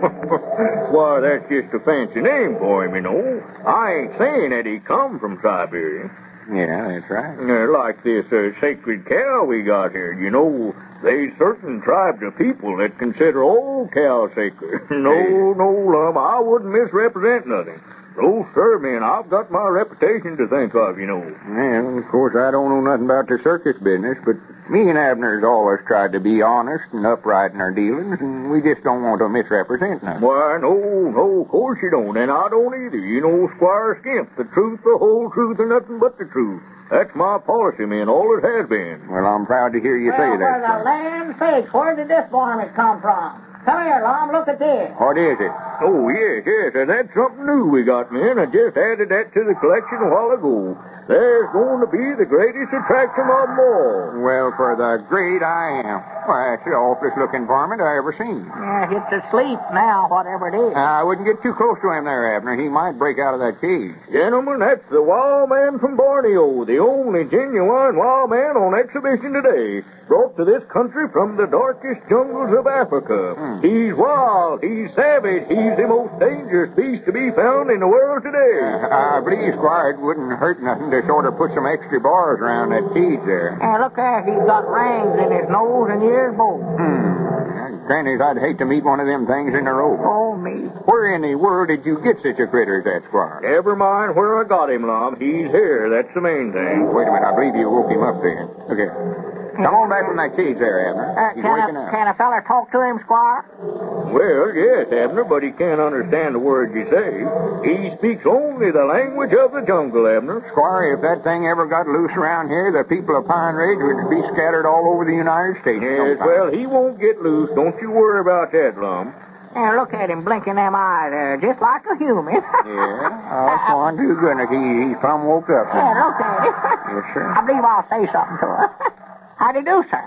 Why, that's just a fancy name for him, you know. I ain't saying that he come from Siberia. Yeah, that's right. Like this sacred cow we got here. You know, there's certain tribes of people that consider all cows sacred. No, Lum, I wouldn't misrepresent nothing. No, sir, man, I've got my reputation to think of, you know. Well, of course, I don't know nothing about the circus business, but me and Abner's always tried to be honest and upright in our dealings, and we just don't want to misrepresent nothing. Why, no, of course you don't, and I don't either. You know, Squire Skimp, the truth, the whole truth, and nothing but the truth. That's my policy, man, all it has been. Well, I'm proud to hear you say that. Well, for the land sakes, where did this varmint come from? Come here, Lum, look at this. What is it? Oh, yes, and that's something new we got, man. I just added that to the collection a while ago. There's going to be the greatest attraction of them all. Well, for the great I am. Why, that's the awfulest looking varmint I ever seen. Yeah, it's asleep now, whatever it is. I wouldn't get too close to him there, Abner. He might break out of that cage. Gentlemen, that's the wild man from Borneo, the only genuine wild man on exhibition today, brought to this country from the darkest jungles of Africa. He's wild, he's savage, he's the most dangerous beast to be found in the world today. I believe, Squire, it wouldn't hurt nothing to sort of put some extra bars around that cage there. And look there, he's got rings in his nose and ears both. Grannies, I'd hate to meet one of them things in a row. Oh, me. Where in the world did you get such a critter as that, Squire? Never mind where I got him, Lum. He's here, that's the main thing. Wait a minute, I believe you woke him up there. Look here. Come on back from that cage there, Abner. He's waking up. Can a feller talk to him, Squire? Well, yes, Abner, but he can't understand the words you say. He speaks only the language of the jungle, Abner. Squire, if that thing ever got loose around here, the people of Pine Ridge would be scattered all over the United States. Yes, well, he won't get loose. Don't you worry about that, Lum. Yeah, look at him blinking them eyes there, just like a human. Yeah, Swan, too goodness, he's plumb woke up. Yeah, look at him. Yes, sir. I believe I'll say something to him. Howdy do, sir.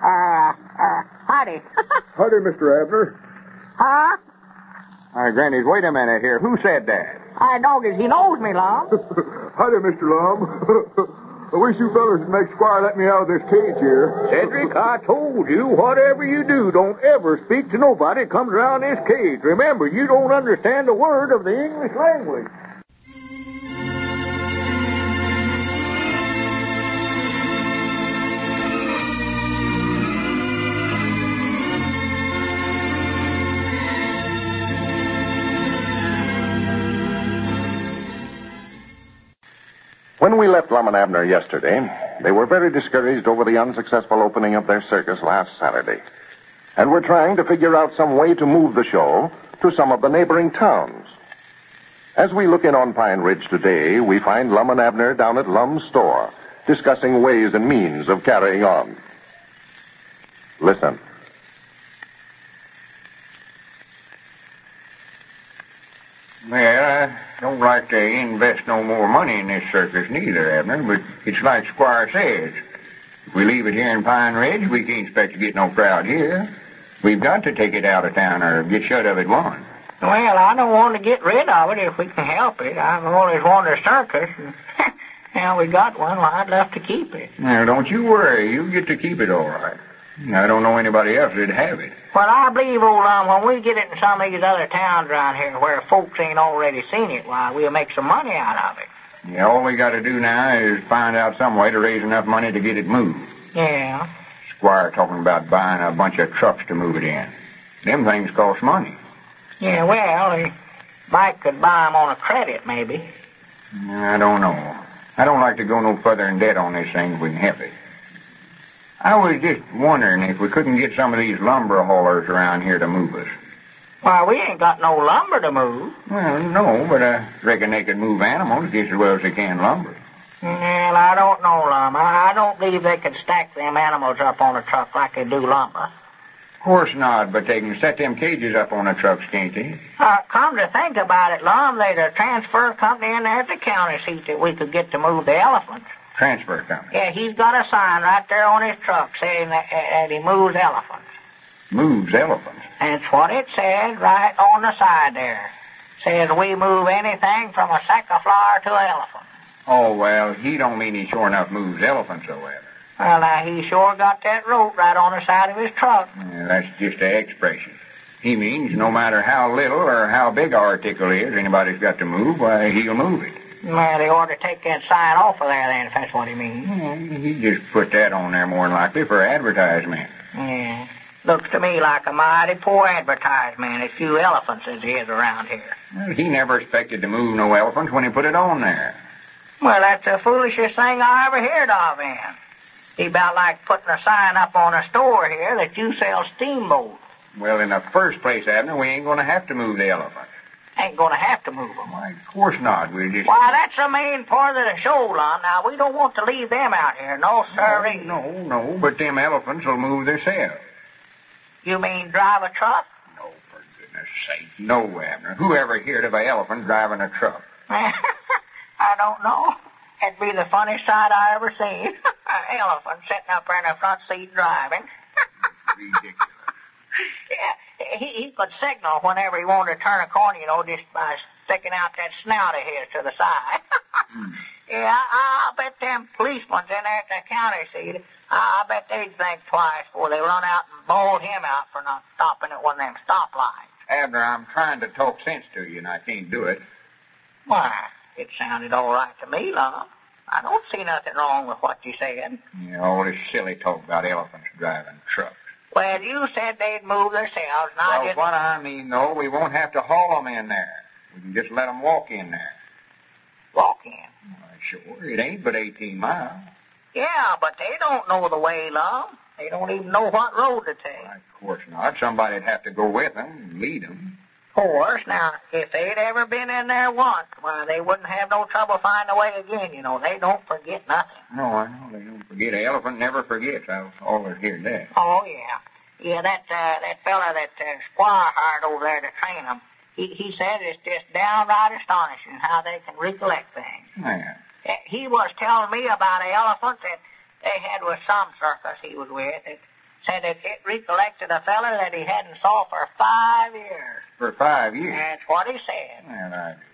Howdy. Howdy, Mr. Abner. Huh? All right, Grannies, wait a minute here. Who said that? I doggies, he knows me, Lum. Howdy, Mr. Lum. I wish you fellas would make Squire let me out of this cage here. Cedric, I told you, whatever you do, don't ever speak to nobody that comes around this cage. Remember, you don't understand a word of the English language. When we left Lum and Abner yesterday, they were very discouraged over the unsuccessful opening of their circus last Saturday, and were trying to figure out some way to move the show to some of the neighboring towns. As we look in on Pine Ridge today, we find Lum and Abner down at Lum's store, discussing ways and means of carrying on. Listen. Well, I don't like to invest no more money in this circus neither, Abner, but it's like Squire says. If we leave it here in Pine Ridge, we can't expect to get no crowd here. We've got to take it out of town or get shut of it once. Well, I don't want to get rid of it if we can help it. I've always wanted a circus. Now we got one, well, I'd love to keep it. Now, don't you worry. You get to keep it all right. I don't know anybody else that'd have it. Well, I believe, old Lum, when we get it in some of these other towns around here where folks ain't already seen it, why, we'll make some money out of it. Yeah, all we got to do now is find out some way to raise enough money to get it moved. Yeah. Squire talking about buying a bunch of trucks to move it in. Them things cost money. Yeah, well, Mike could buy them on a credit, maybe. I don't know. I don't like to go no further in debt on this thing if we can help it. I was just wondering if we couldn't get some of these lumber haulers around here to move us. Why, we ain't got no lumber to move. Well, no, but I reckon they could move animals just as well as they can lumber. Well, I don't know, Lum. I don't believe they could stack them animals up on a truck like they do lumber. Of course not, but they can set them cages up on the trucks, can't they? Come to think about it, Lum, there's a transfer company in there at the county seat that we could get to move the elephants. Transfer company? Yeah, he's got a sign right there on his truck saying that he moves elephants. Moves elephants? That's what it says right on the side there. Says we move anything from a sack of flour to an elephant. Oh, well, he don't mean he sure enough moves elephants, however. Well, now, he sure got that rope right on the side of his truck. Yeah, that's just an expression. He means no matter how little or how big a article is anybody's got to move, why, he'll move it. Well, they ought to take that sign off of there, then, if that's what he means. Yeah, he just put that on there more than likely for advertisement. Yeah. Looks to me like a mighty poor advertisement. As few elephants as there is around here. Well, he never expected to move no elephants when he put it on there. Well, that's the foolishest thing I ever heard of, then. He about like putting a sign up on a store here that you sell steamboats. Well, in the first place, Abner, we ain't going to have to move the elephants. Ain't going to have to move them. Why, of course not. We'll just... Why, that's the main part of the show, Lon. Now, we don't want to leave them out here. No, sirree. No, but them elephants will move themselves. You mean drive a truck? No, for goodness sake. No, Abner. Who ever heard of an elephant driving a truck? I don't know. That'd be the funniest sight I ever seen. An elephant sitting up there in the front seat driving. Ridiculous. Yeah, he could signal whenever he wanted to turn a corner, just by sticking out that snout of his to the side. Yeah, I bet them policemen in there at the county seat, I bet they'd think twice before they run out and bawled him out for not stopping at one of them stoplights. Abner, I'm trying to talk sense to you, and I can't do it. Why, it sounded all right to me, Lon. I don't see nothing wrong with what you said. Yeah, all this silly talk about elephants driving trucks. Well, you said they'd move themselves, and I just... What I mean, though, we won't have to haul them in there. We can just let them walk in there. Walk in? Why, sure. It ain't but 18 miles. Yeah, but they don't know the way, Lon. They don't even know what road to take. Why, of course not. Somebody'd have to go with them and lead them. Of course. Now, if they'd ever been in there once, why, they wouldn't have no trouble finding a way again, They don't forget nothing. No, I know. They don't forget. An elephant never forgets. I've always heard that. Oh, yeah. Yeah, that fella that Squire hired over there to train them, he said it's just downright astonishing how they can recollect things. Yeah. He was telling me about an elephant that they had with some circus he was with. It said that it recollected a fella that he hadn't saw for 5 years. For 5 years? That's what he said. Well, I do.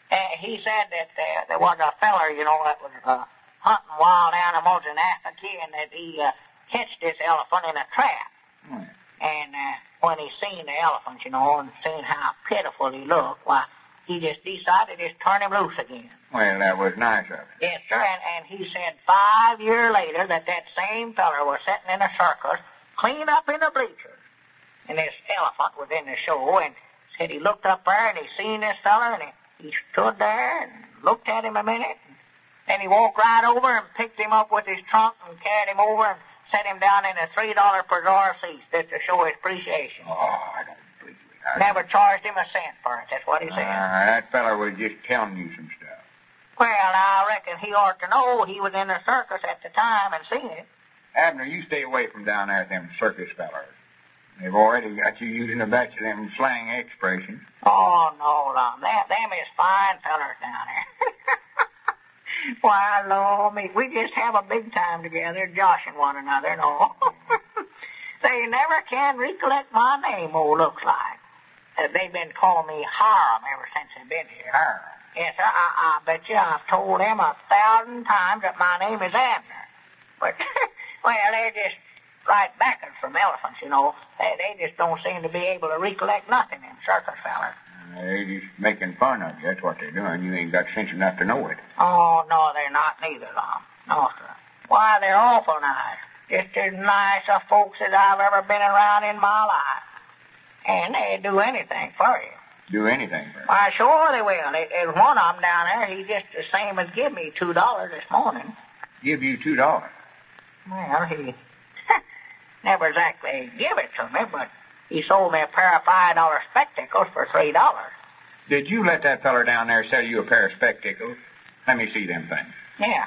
He said that there was a feller, that was hunting wild animals in Africa, and that he catched this elephant in a trap. Yeah. And when he seen the elephant, and seen how pitiful he looked, why, he just decided to just turn him loose again. Well, that was nice of him. Yes, sir, and he said 5 years later that same feller was sitting in a circus, clean up in the bleachers. And this elephant was in the show, and said he looked up there and he seen this feller, and he stood there and looked at him a minute. And he walked right over and picked him up with his trunk and carried him over and set him down in a $3 per door seat just to show his appreciation. Oh, I don't believe it. Never charged him a cent for it. That's what he said. That fella was just telling you some stuff. Well, I reckon he ought to know he was in the circus at the time and seen it. Abner, you stay away from down there with them circus fellers. They've already got you using a batch of them slang expressions. Oh, no, Lon. Them is fine fellers down there. Why, Lord, we just have a big time together, joshing one another and all. They never can recollect my name, looks like. They've been calling me Hiram ever since they've been here. Hiram? Yes, sir. I bet you I've told them 1,000 times that my name is Abner. But, well, they're just right backwards from elephants, They just don't seem to be able to recollect nothing, them circus fellers. They're just making fun of you. That's what they're doing. You ain't got sense enough to know it. Oh, no, they're not neither, Lon. No, sir. Why, they're awful nice. Just as nice a folks as I've ever been around in my life. And they'd do anything for you. Do anything for you? Why, sure they will. There's one of them down there. He just the same as give me $2 this morning. Give you $2? Well, he never exactly give it to me, but He sold me a pair of $5 spectacles for $3. Did you let that feller down there sell you a pair of spectacles? Let me see them things. Yeah.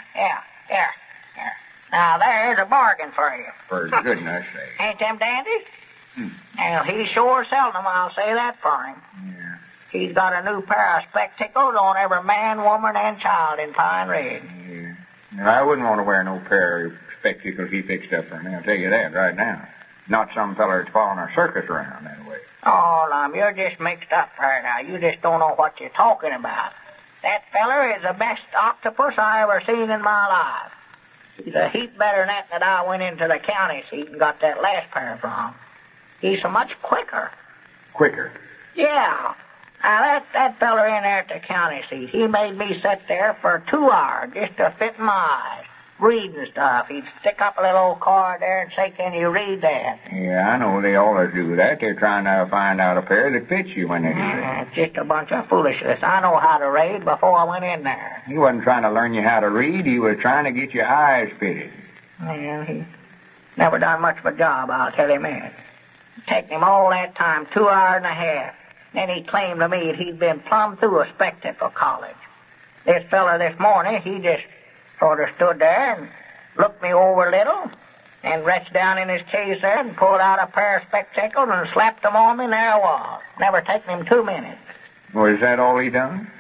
Now, there's a bargain for you. For goodness sake. Ain't them dandies? Well, he sure selling them, I'll say that for him. Yeah. He's got a new pair of spectacles on every man, woman, and child in Pine Ridge. Yeah. Now, I wouldn't want to wear no pair of spectacles he fixed up for me, I'll tell you that right now. Not some feller that's following our circus around that way. Oh, Lum, you're just mixed up there now. You just don't know what you're talking about. That feller is the best octopus I ever seen in my life. He's a heap better than that I went into the county seat and got that last pair from. He's so much quicker. Quicker? Yeah. Now, that feller in there at the county seat, he made me sit there for 2 hours just to fit in my eyes. Reading stuff. He'd stick up a little old card there and say, can you read that? Yeah, I know. They always do that. They're trying to find out a pair that fits you when they do that. It's just a bunch of foolishness. I know how to read before I went in there. He wasn't trying to learn you how to read. He was trying to get your eyes fitted. Well, he never done much of a job, I'll tell him that. Taking him all that time, 2 hours and a half. Then he claimed to me that he'd been plumb through a spectacle college. This fella this morning, he just sort of stood there and looked me over a little and reached down in his case there and pulled out a pair of spectacles and slapped them on me, and there I was. Never taken him 2 minutes. Was that all he done?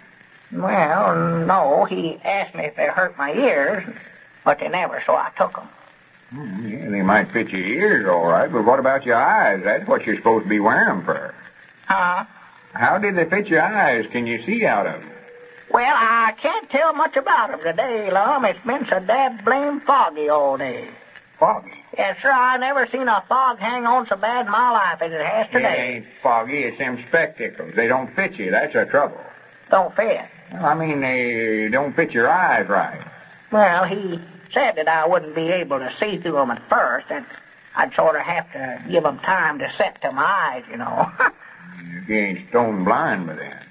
Well, no. He asked me if they hurt my ears, but they never, so I took them. Yeah, they might fit your ears all right, but what about your eyes? That's what you're supposed to be wearing them for. Huh? How did they fit your eyes? Can you see out of them? Well, I can't tell much about them today, Lum. It's been so dad blame foggy all day. Foggy? Yes, sir. I never seen a fog hang on so bad in my life as it has It today. ain't foggy. It's them spectacles. They don't fit you. That's the trouble. Don't fit. Well, I mean, they don't fit your eyes right. Well, he said that I wouldn't be able to see through them at first, and I'd sort of have to give them time to set to my eyes, you know. You ain't stone blind by then.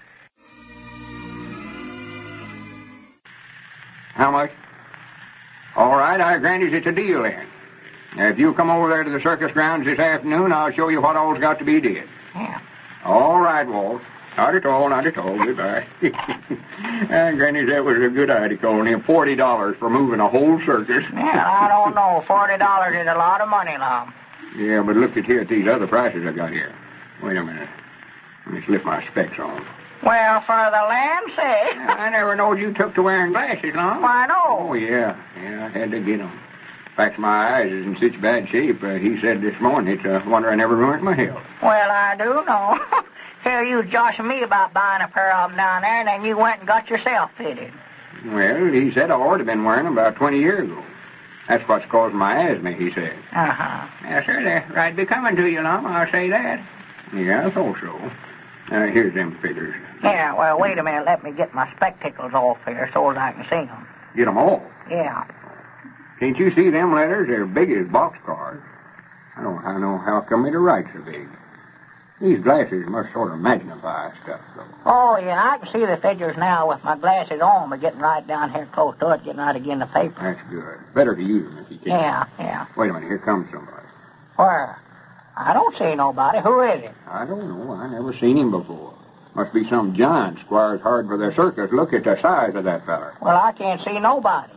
How much? All right, I grant you it's a deal then. Now, if you come over there to the circus grounds this afternoon, I'll show you what all's got to be did. Yeah. All right, Walt. Not at all, not at all. Goodbye. Granny, that was a good idea, calling him $40 for moving a whole circus. Yeah, I don't know. $40 is a lot of money, Lum. Yeah, but look at here at these other prices I got here. Wait a minute. Let me slip my specs on. Well, for the land's sake. I never knowed you took to wearing glasses, Lum. Why, no. Oh, yeah. Yeah, I had to get them. In fact, my eyes is in such bad shape, he said this morning it's a wonder I never ruined my health. Well, I do know. Here you was joshing me about buying a pair of them down there, and then you went and got yourself fitted. Well, he said I ought to have been wearing them about 20 years ago. That's what's caused my asthma, he said. Uh-huh. Yes, sir, they're right becoming to you, Lum, I'll say that. Yeah, I thought so. Here's them figures. Yeah, well, wait a minute. Let me get my spectacles off here so as I can see them. Get them all? Yeah. Can't you see them letters? They're big as boxcars. I don't know how come me to write so big. These glasses must sort of magnify stuff, though. Oh, yeah, I can see the figures now with my glasses on, but getting right down here close to it, getting right again the paper. That's good. Better to use them if you can. Yeah. Wait a minute, here comes somebody. Where? I don't see nobody. Who is it? I don't know. I never seen him before. Must be some giant squires hard for their circus. Look at the size of that feller. Well, I can't see nobody.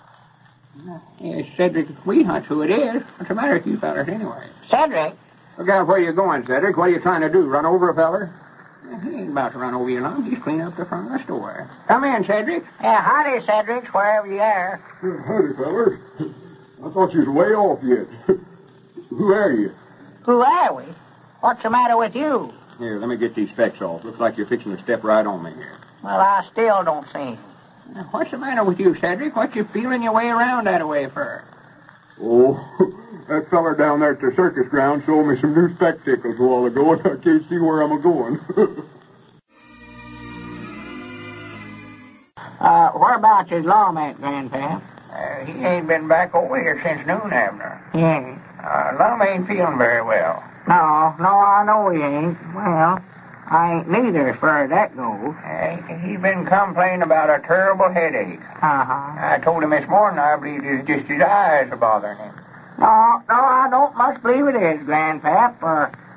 It's Cedric Weehunt who it is. What's the matter with you fellers anyway? Cedric? Look out where you're going, Cedric. What are you trying to do, run over a feller? He ain't about to run over you, Lum. He's clean up the front of the store. Come in, Cedric. Yeah, howdy, Cedric, wherever you are. Howdy, fellers. I thought you was way off yet. Who are you? Who are we? What's the matter with you? Here, let me get these specs off. Looks like you're fixing to step right on me here. Well, I still don't see him. What's the matter with you, Cedric? What you feeling your way around that way for? Oh, that feller down there at the circus ground showed me some new spectacles a while ago, and I can't see where I'm a-going. Whereabouts is Lum at, Grandpa? He ain't been back over here since noon, Abner. Yeah. Lum ain't feeling very well. No, I know he ain't. Well, I ain't neither as far as that goes. He's been complaining about a terrible headache. Uh-huh. I told him this morning I believe it's just his eyes are bothering him. No, I don't much believe it is, Grandpap, for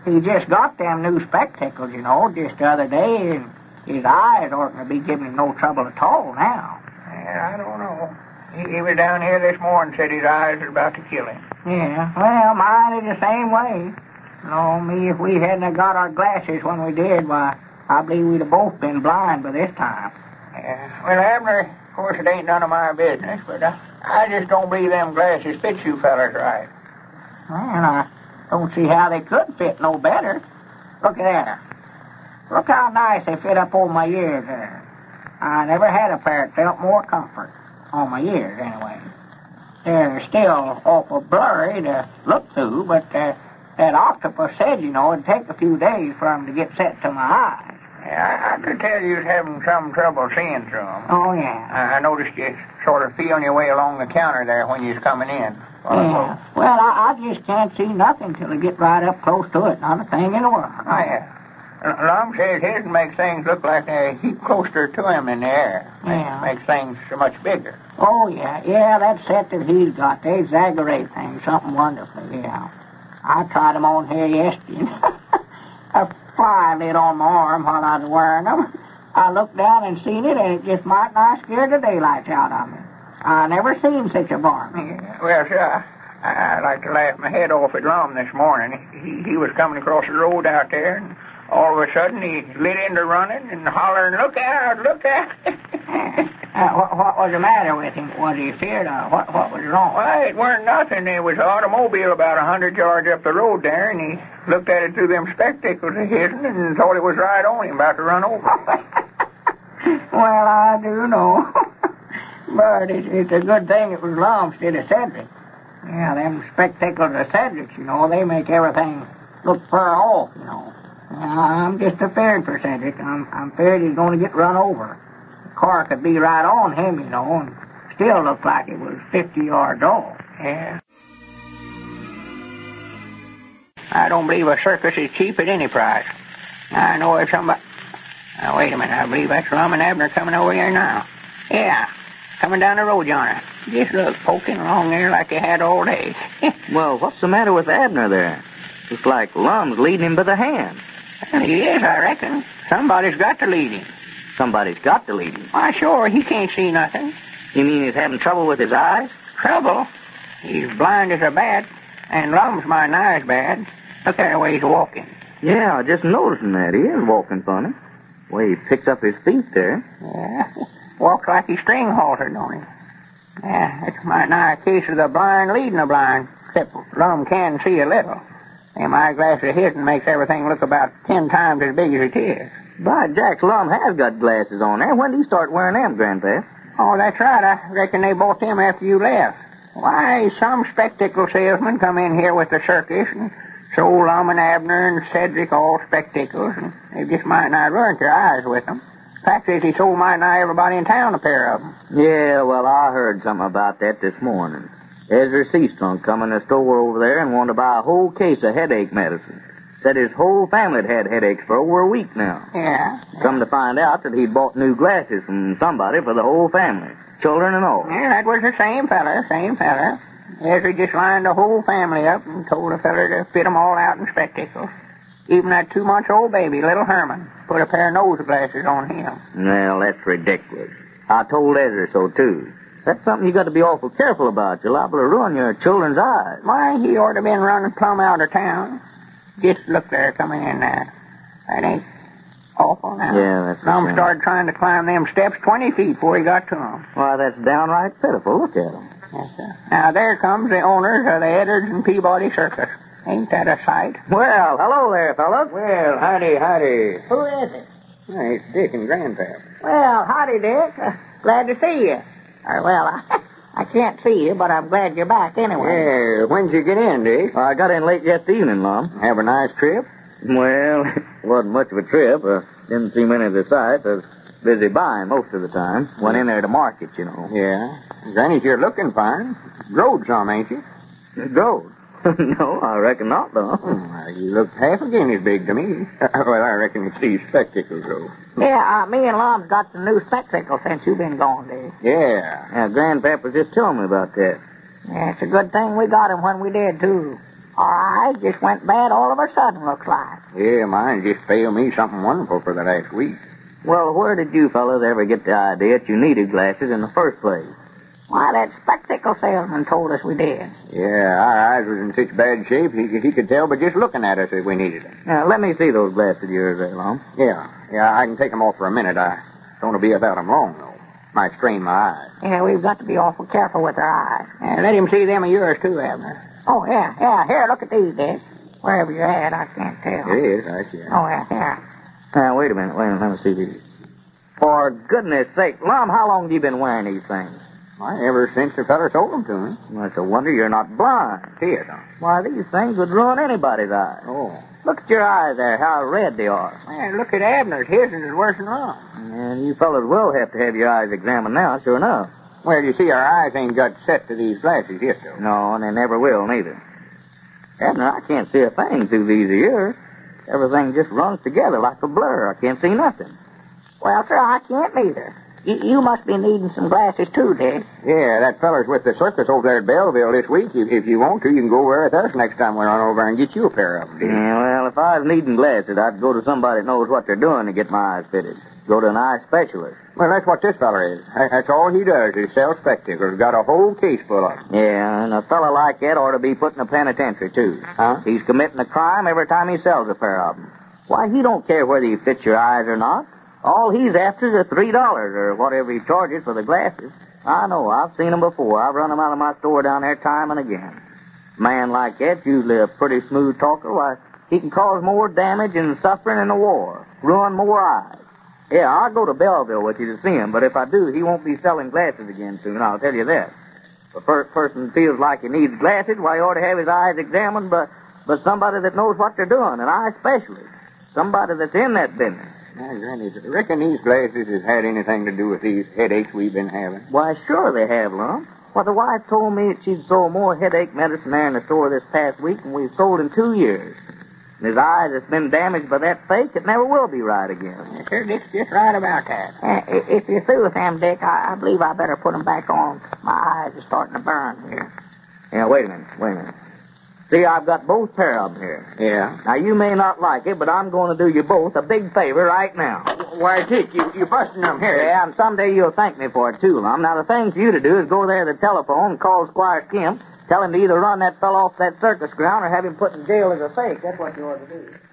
he just got them new spectacles, just the other day, and his eyes oughtn't to be giving him no trouble at all now. Yeah, I don't know. He was down here this morning, said his eyes are about to kill him. Yeah, well, mine is the same way. Me, if we hadn't got our glasses when we did, why, I believe we'd have both been blind by this time. Yeah. Well, Abner, of course, it ain't none of my business, but I just don't believe them glasses fit you fellas right. Well, I don't see how they could fit no better. Look at that. Look how nice they fit up over my ears there. I never had a pair that felt more comfort. On my ears, anyway. They're still awful blurry to look through, but that octopus said, it'd take a few days for them to get set to my eyes. Yeah, I could tell you was having some trouble seeing through them. Oh, yeah. I noticed you sort of feeling your way along the counter there when you was coming in. Yeah. Well, I just can't see nothing till I get right up close to it. Not a thing in the world. Oh, yeah. Lum says his makes things look like they're a heap closer to him in the air. Yeah. Makes things so much bigger. Oh, yeah. Yeah, that set that he's got, they exaggerate things something wonderfully, yeah. I tried them on here yesterday. A fly lit on my arm while I was wearing them. I looked down and seen it, and it just might nigh scared the daylights out of me. I never seen such a varmint. Yeah. Well, sir, I like to laugh my head off at Lum this morning. He was coming across the road out there, and all of a sudden, he lit into running and hollering, "Look out, look out." What was the matter with him? Was he feared of? What was wrong? Well, it weren't nothing. There was an automobile about 100 yards up the road there, and he looked at it through them spectacles of his and thought it was right on him, about to run over. Well, I do know. But it's a good thing it was Lum instead of Cedric. Yeah, them spectacles of Cedric's, they make everything look far off, I'm just afraid for Cedric. I'm afraid he's going to get run over. The car could be right on him, and still look like it was 50 yards off. Yeah. I don't believe a circus is cheap at any price. I know if somebody... Now, wait a minute. I believe that's Lum and Abner coming over here now. Yeah, coming down the road yonder. Just look, poking along there like they had all day. Well, what's the matter with Abner there? It's like Lum's leading him by the hand. Well, he is, I reckon. Somebody's got to lead him. Somebody's got to lead him. Why, sure, he can't see nothing. You mean he's having trouble with his eyes? Trouble? He's blind as a bat, and Lum's my eyes bad. Look at the way he's walking. Yeah, I just noticing that. He is walking funny. The way he picks up his feet there. Yeah, walks like he's string haltered, don't he? Yeah, it's my nigh case of the blind leading the blind, except Lum can see a little. Them eyeglasses of his makes everything look about 10 times as big as it is. By Jack, Lum has got glasses on there. When did he start wearing them, Grandpa? Oh, that's right. I reckon they bought them after you left. Why, some spectacle salesman come in here with the circus and sold Lum and Abner and Cedric all spectacles, and they just might not ruined their eyes with them. Fact is, he sold might not everybody in town a pair of them. Yeah, well, I heard something about that this morning. Ezra Seastrunk come in the store over there and wanted to buy a whole case of headache medicine. Said his whole family had headaches for over a week now. Yeah. Come to find out that he'd bought new glasses from somebody for the whole family, children and all. Yeah, that was the same fella. Ezra just lined the whole family up and told the fella to fit them all out in spectacles. Even that 2-month-old baby, little Herman, put a pair of nose glasses on him. Well, that's ridiculous. I told Ezra so, too. That's something you got to be awful careful about. You're liable to ruin your children's eyes. Why, he ought to been running plumb out of town. Just look there coming in there. That ain't awful now. Yeah, that's... Lum started trying to climb them steps 20 feet before he got to them. Why, that's downright pitiful. Look at them. Yes, sir. Now, there comes the owners of the Edwards and Peabody Circus. Ain't that a sight? Well, hello there, fellas. Well, howdy. Who is it? Hey, it's Dick and Grandpap. Well, howdy, Dick. Glad to see you. I can't see you, but I'm glad you're back anyway. Yeah, when'd you get in, Dick? I got in late yesterday evening, Lum. Have a nice trip? Well, it wasn't much of a trip. Didn't see many of the sights. I was busy buying most of the time. Went in there to market, Yeah. Granny, you're looking fine. Growed some, ain't you? Growed? No, I reckon not, though. Well, you look half again as big to me. Well, I reckon it's these spectacles, though. Yeah, me and Lum's got some new spectacles since you've been gone, Dick. Yeah. Grandpap was just telling me about that. Yeah, it's a good thing we got 'em when we did, too. Our eyes just went bad all of a sudden, looks like. Yeah, mine just failed me something wonderful for the last week. Well, where did you fellas ever get the idea that you needed glasses in the first place? Why, that spectacle salesman told us we did. Yeah, our eyes was in such bad shape, he could tell by just looking at us that we needed them. Now, let me see those glasses of yours there, Lum. Yeah, I can take them off for a minute. I don't want to be without them long, though. Might strain my eyes. Yeah, we've got to be awful careful with our eyes. Let him see them of yours, too, Abner. Oh, yeah. Here, look at these, Dick. Wherever you're at, I can't tell. It is, I see. Oh, yeah. Now, wait a minute. Let me see these. For goodness sake, Lum, how long have you been wearing these things? Why, ever since the feller sold them to me. Well, it's a wonder you're not blind. See it, huh? Why, these things would ruin anybody's eyes. Oh. Look at your eyes there, how red they are. Man, look at Abner's. His is worse than mine. And you fellas will have to have your eyes examined now, sure enough. Well, you see, our eyes ain't got set to these glasses yet, though. No, and they never will, neither. Abner, I can't see a thing through these of yours. Everything just runs together like a blur. I can't see nothing. Well, sir, I can't neither. You must be needing some glasses, too, Dick. Yeah, that feller's with the circus over there at Belleville this week. If you want to, you can go over with us next time we run over and get you a pair of them. Yeah, well, if I was needing glasses, I'd go to somebody that knows what they're doing to get my eyes fitted. Go to an eye specialist. Well, that's what this feller is. That's all he does is sell spectacles. Got a whole case full of them. Yeah, and a fella like that ought to be put in a penitentiary, too. Huh? He's committing a crime every time he sells a pair of them. Why, he don't care whether you fit your eyes or not. All he's after is $3 or whatever he charges for the glasses. I know. I've seen them before. I've run them out of my store down there time and again. A man like that's usually a pretty smooth talker. Why, he can cause more damage and suffering in a war. Ruin more eyes. Yeah, I'll go to Belleville with you to see him, but if I do, he won't be selling glasses again soon, I'll tell you that. If a person feels like he needs glasses, why, he ought to have his eyes examined by somebody that knows what they're doing, an eye specialist. Somebody that's in that business. Now, Granny, do you reckon these glasses has had anything to do with these headaches we've been having? Why, sure they have, Lum. Well, the wife told me that she'd sold more headache medicine there in the store this past week than we've sold in 2 years. And his eyes that's been damaged by that fake, it never will be right again. Yes, sir, Dick's just right about that. If you're through with them, Dick, I believe I better put them back on. My eyes are starting to burn here. Yeah, wait a minute. See, I've got both pair of them here. Yeah? Now, you may not like it, but I'm going to do you both a big favor right now. Why, Dick, you busting them here. Yeah, and someday you'll thank me for it, too, Lum. Now, the thing for you to do is go there to the telephone and call Squire Kemp, tell him to either run that fellow off that circus ground or have him put in jail as a fake. That's what you ought to do.